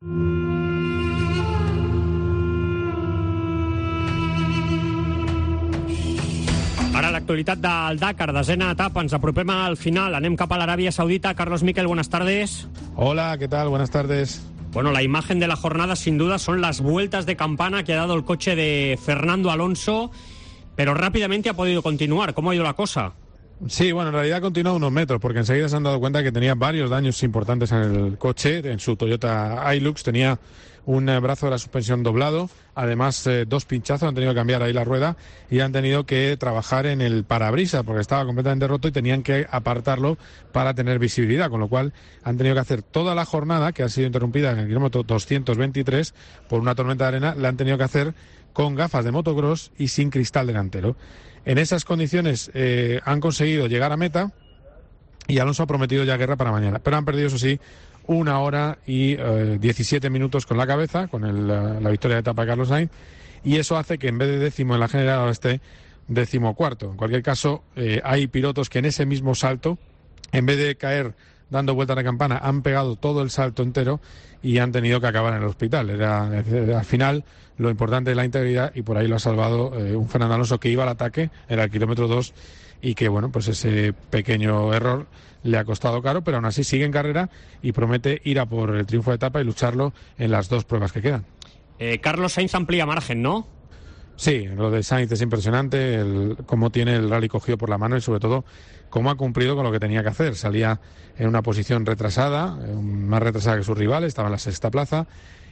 [SPEAKER 4] Ara l'actualitat del Dakar, desena etapa, ens apropem al final, anem cap a l'Aràbia Saudita. Carlos Miquel, buenas tardes.
[SPEAKER 6] Hola, ¿qué tal? Buenas tardes.
[SPEAKER 4] Bueno, la imagen de la jornada sin duda son las vueltas de campana que ha dado el coche de Fernando Alonso, pero rápidamente ha podido continuar. ¿Cómo ha ido la cosa?
[SPEAKER 6] Sí, bueno, en realidad ha continuado unos metros, porque enseguida se han dado cuenta que tenía varios daños importantes en el coche, en su Toyota Hilux, tenía un eh, brazo de la suspensión doblado, además eh, dos pinchazos, han tenido que cambiar ahí la rueda y han tenido que trabajar en el parabrisas porque estaba completamente roto y tenían que apartarlo para tener visibilidad, con lo cual han tenido que hacer toda la jornada, que ha sido interrumpida en el kilómetro doscientos veintitrés por una tormenta de arena, la han tenido que hacer con gafas de motocross y sin cristal delantero. En esas condiciones eh, han conseguido llegar a meta y Alonso ha prometido ya guerra para mañana, pero han perdido, eso sí, una hora y eh, diecisiete minutos con la cabeza, con el, la, la victoria de etapa de Carlos Sainz, y eso hace que en vez de décimo en la general ahora esté décimo cuarto. En cualquier caso, eh, hay pilotos que en ese mismo salto, en vez de caer dando vueltas de campana, han pegado todo el salto entero y han tenido que acabar en el hospital. Era, era al final lo importante es la integridad, y por ahí lo ha salvado eh, un Fernando Alonso que iba al ataque, era el kilómetro dos, y que bueno, pues ese pequeño error le ha costado caro, pero aún así sigue en carrera y promete ir a por el triunfo de etapa y lucharlo en las dos pruebas que quedan.
[SPEAKER 4] Eh, Carlos Sainz amplía margen, ¿no?
[SPEAKER 6] Sí, lo de Sainz es impresionante, el, cómo tiene el rally cogido por la mano y sobre todo cómo ha cumplido con lo que tenía que hacer. Salía en una posición retrasada, más retrasada que sus rivales, estaba en la sexta plaza,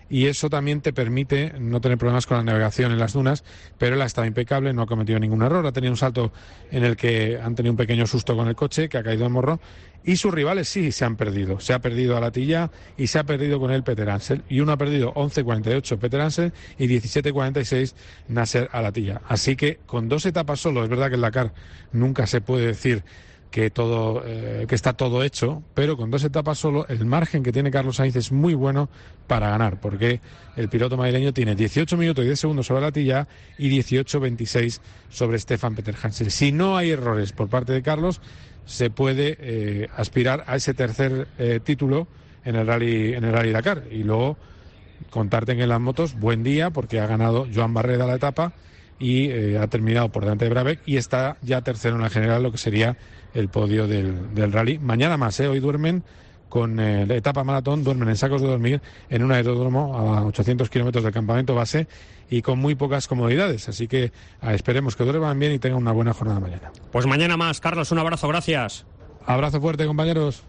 [SPEAKER 6] y eso también te permite no tener problemas con la navegación en las dunas, pero él ha estado impecable, no ha cometido ningún error, ha tenido un salto en el que han tenido un pequeño susto con el coche, que ha caído en morro, y sus rivales sí se han perdido. Se ha perdido Alatilla y se ha perdido con él Peter Ansel, y uno ha perdido once cuarenta y ocho Peter Ansel y diecisiete cuarenta y seis Nasser Alatilla. Así que con dos etapas solo, es verdad que en Dakar nunca se puede decir que todo eh, que está todo hecho, pero con dos etapas solo el margen que tiene Carlos Sainz es muy bueno para ganar, porque el piloto madrileño tiene dieciocho minutos y diez segundos sobre Alatilla y dieciocho veintiséis sobre Stefan Peter Hansel. Si no hay errores por parte de Carlos, se puede eh, aspirar a ese tercer eh, título en el Rally en el Rally Dakar. Y luego contarte que en las motos, buen día, porque ha ganado Joan Barreda la etapa y eh, ha terminado por delante de Brabec y está ya tercero en la general, lo que sería el podio del, del rally. Mañana más, ¿eh? Hoy duermen con eh, la etapa maratón, duermen en sacos de dormir en un aeródromo a ochocientos kilómetros del campamento base y con muy pocas comodidades, así que ah, esperemos que duerman bien y tengan una buena jornada mañana.
[SPEAKER 4] Pues mañana más, Carlos, un abrazo, gracias.
[SPEAKER 6] Abrazo fuerte, compañeros.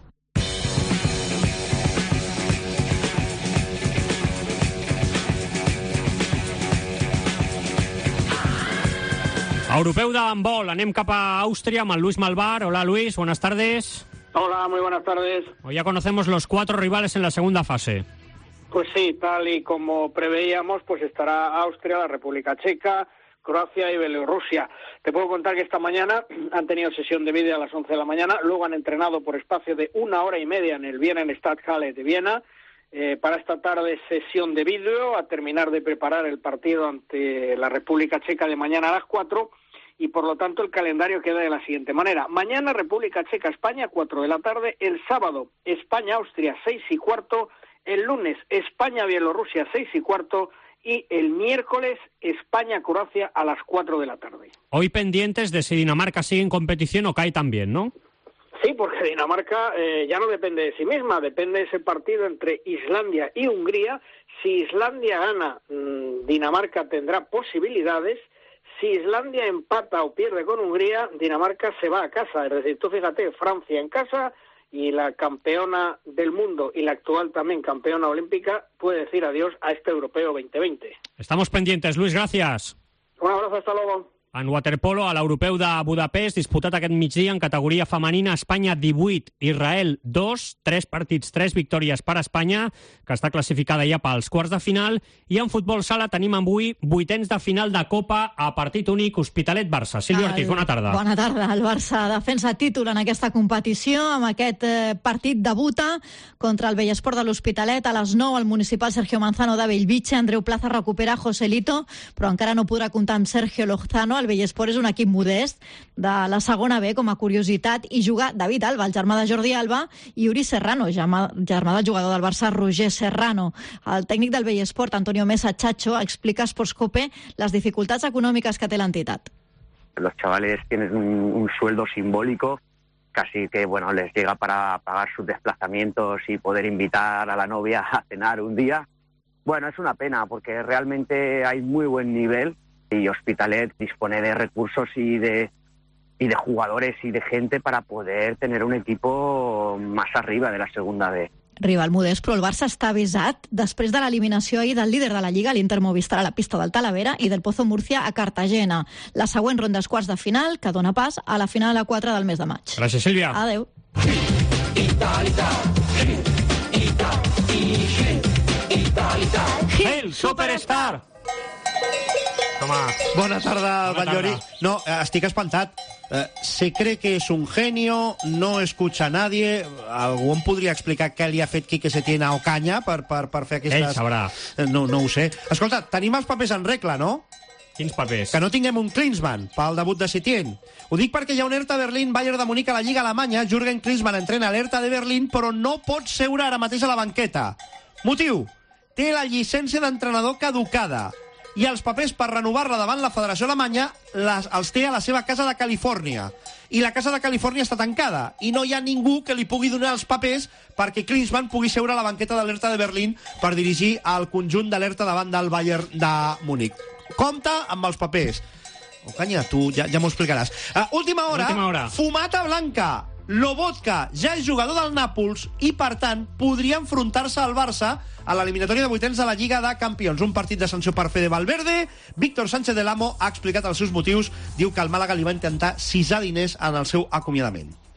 [SPEAKER 4] Europeu de handbol, anem cap a Austria amb el Luis Malvar. Hola Luis, buenas tardes.
[SPEAKER 3] Hola, muy buenas tardes.
[SPEAKER 4] Hoy ya conocemos los cuatro rivales en la segunda fase.
[SPEAKER 3] Pues sí, tal y como preveíamos, pues estará Austria, la República Checa, Croacia y Bielorrusia. Te puedo contar que esta mañana han tenido sesión de vídeo a las once de la mañana, luego han entrenado por espacio de una hora y media en el Bienenstadthalle de Viena. Eh, para esta tarde sesión de vídeo, a terminar de preparar el partido ante la República Checa de mañana a las cuatro, y por lo tanto el calendario queda de la siguiente manera. Mañana República Checa-España, cuatro de la tarde, el sábado España-Austria, seis y cuarto, el lunes España-Bielorrusia, seis y cuarto, y el miércoles España-Croacia a las cuatro de la tarde.
[SPEAKER 4] Hoy pendientes de si Dinamarca sigue en competición o cae también, ¿no?
[SPEAKER 3] Sí, porque Dinamarca eh, ya no depende de sí misma, depende de ese partido entre Islandia y Hungría. Si Islandia gana, mmm, Dinamarca tendrá posibilidades. Si Islandia empata o pierde con Hungría, Dinamarca se va a casa. Es decir, tú fíjate, Francia en casa y la campeona del mundo y la actual también campeona olímpica puede decir adiós a este Europeo veinte veinte.
[SPEAKER 4] Estamos pendientes, Luis, gracias.
[SPEAKER 3] Un abrazo, hasta luego.
[SPEAKER 4] En waterpolo, a l'Europeu de Budapest, disputat aquest migdia en categoria femenina, Espanya divuit, Israel dos, tres partits, tres victòries per Espanya, que està classificada ja pels quarts de final, i en futbol sala tenim avui vuitens de final de Copa a partit únic Hospitalet-Barça. Sílvia Ortiz, bona tarda.
[SPEAKER 8] Bona tarda. El Barça defensa títol en aquesta competició, amb aquest eh, partit debuta contra el Bellesport de l'Hospitalet. A les nou, el municipal Sergio Manzano de Bellvitge, Andreu Plaza recupera Joselito, però encara no podrà comptar amb Sergio Lozano. El Bellesport és un equip modest de la segona B, com a curiositat, i juga David Alba, el germà de Jordi Alba, i Uri Serrano, germà, germà del jugador del Barça, Roger Serrano. El tècnic del Bellesport, Antonio Mesa Chacho, explica a Sports Cope les dificultats econòmiques que té l'entitat.
[SPEAKER 9] Los chavales tienen un, un sueldo simbólico, casi que bueno les llega para pagar sus desplazamientos y poder invitar a la novia a cenar un día. Bueno, es una pena porque realmente hay muy buen nivel y Hospitalet dispone de recursos y de, y de jugadores y de gente para poder tener un equipo más arriba de la segunda B.
[SPEAKER 8] Rival modest, però el Barça està avisat després de l'eliminació ahir del líder de la Lliga, l'Inter Movistar, a la pista del Talavera, i del Pozo Murcia a Cartagena. La següent ronda és quarts de final, que dona pas a la final a quatre del mes de maig.
[SPEAKER 4] Gràcies, Sílvia.
[SPEAKER 8] Adéu.
[SPEAKER 4] El Superstar!
[SPEAKER 5] Home. Bona tarda, Batllori. No, estic espantat. Eh, se cree que és un genio, no escucha a nadie. Algú em podria explicar què li ha fet Quique Setién a Ocaña per, per, per fer aquestes...
[SPEAKER 4] Ell sabrà.
[SPEAKER 5] No, no ho sé. Escolta, tenim els papers en regla, no?
[SPEAKER 4] Quins papers?
[SPEAKER 5] Que no tinguem un Klinsmann pel debut de Setién. Ho dic perquè hi ha un Hertha Berlín, Bayern de Munic a la Lliga Alemanya. Jürgen Klinsmann entrena l'Hertha de Berlín, però no pot seure ara mateix a la banqueta. Motiu: té la llicència d'entrenador caducada i els papers per renovar-la davant la Federació Alemanya les, els té a la seva casa de Califòrnia. I la casa de Califòrnia està tancada i no hi ha ningú que li pugui donar els papers perquè Klinsmann pugui seure a la banqueta de l'Hertha de Berlín per dirigir el conjunt de l'Hertha davant del Bayern de Múnich. Compte amb els papers. Ocaña, tu ja, ja m'ho explicaràs. Uh, última hora,
[SPEAKER 4] última hora,
[SPEAKER 5] fumata blanca. Lobotka ja és jugador del Nàpols i, per tant, podria enfrontar-se al Barça a l'eliminatòria de vuitens de la Lliga de Campions. Un partit de sanció per Fede Valverde. Víctor Sánchez del Amo ha explicat els seus motius. Diu que el Màlaga li va intentar cisar diners en el seu acomiadament.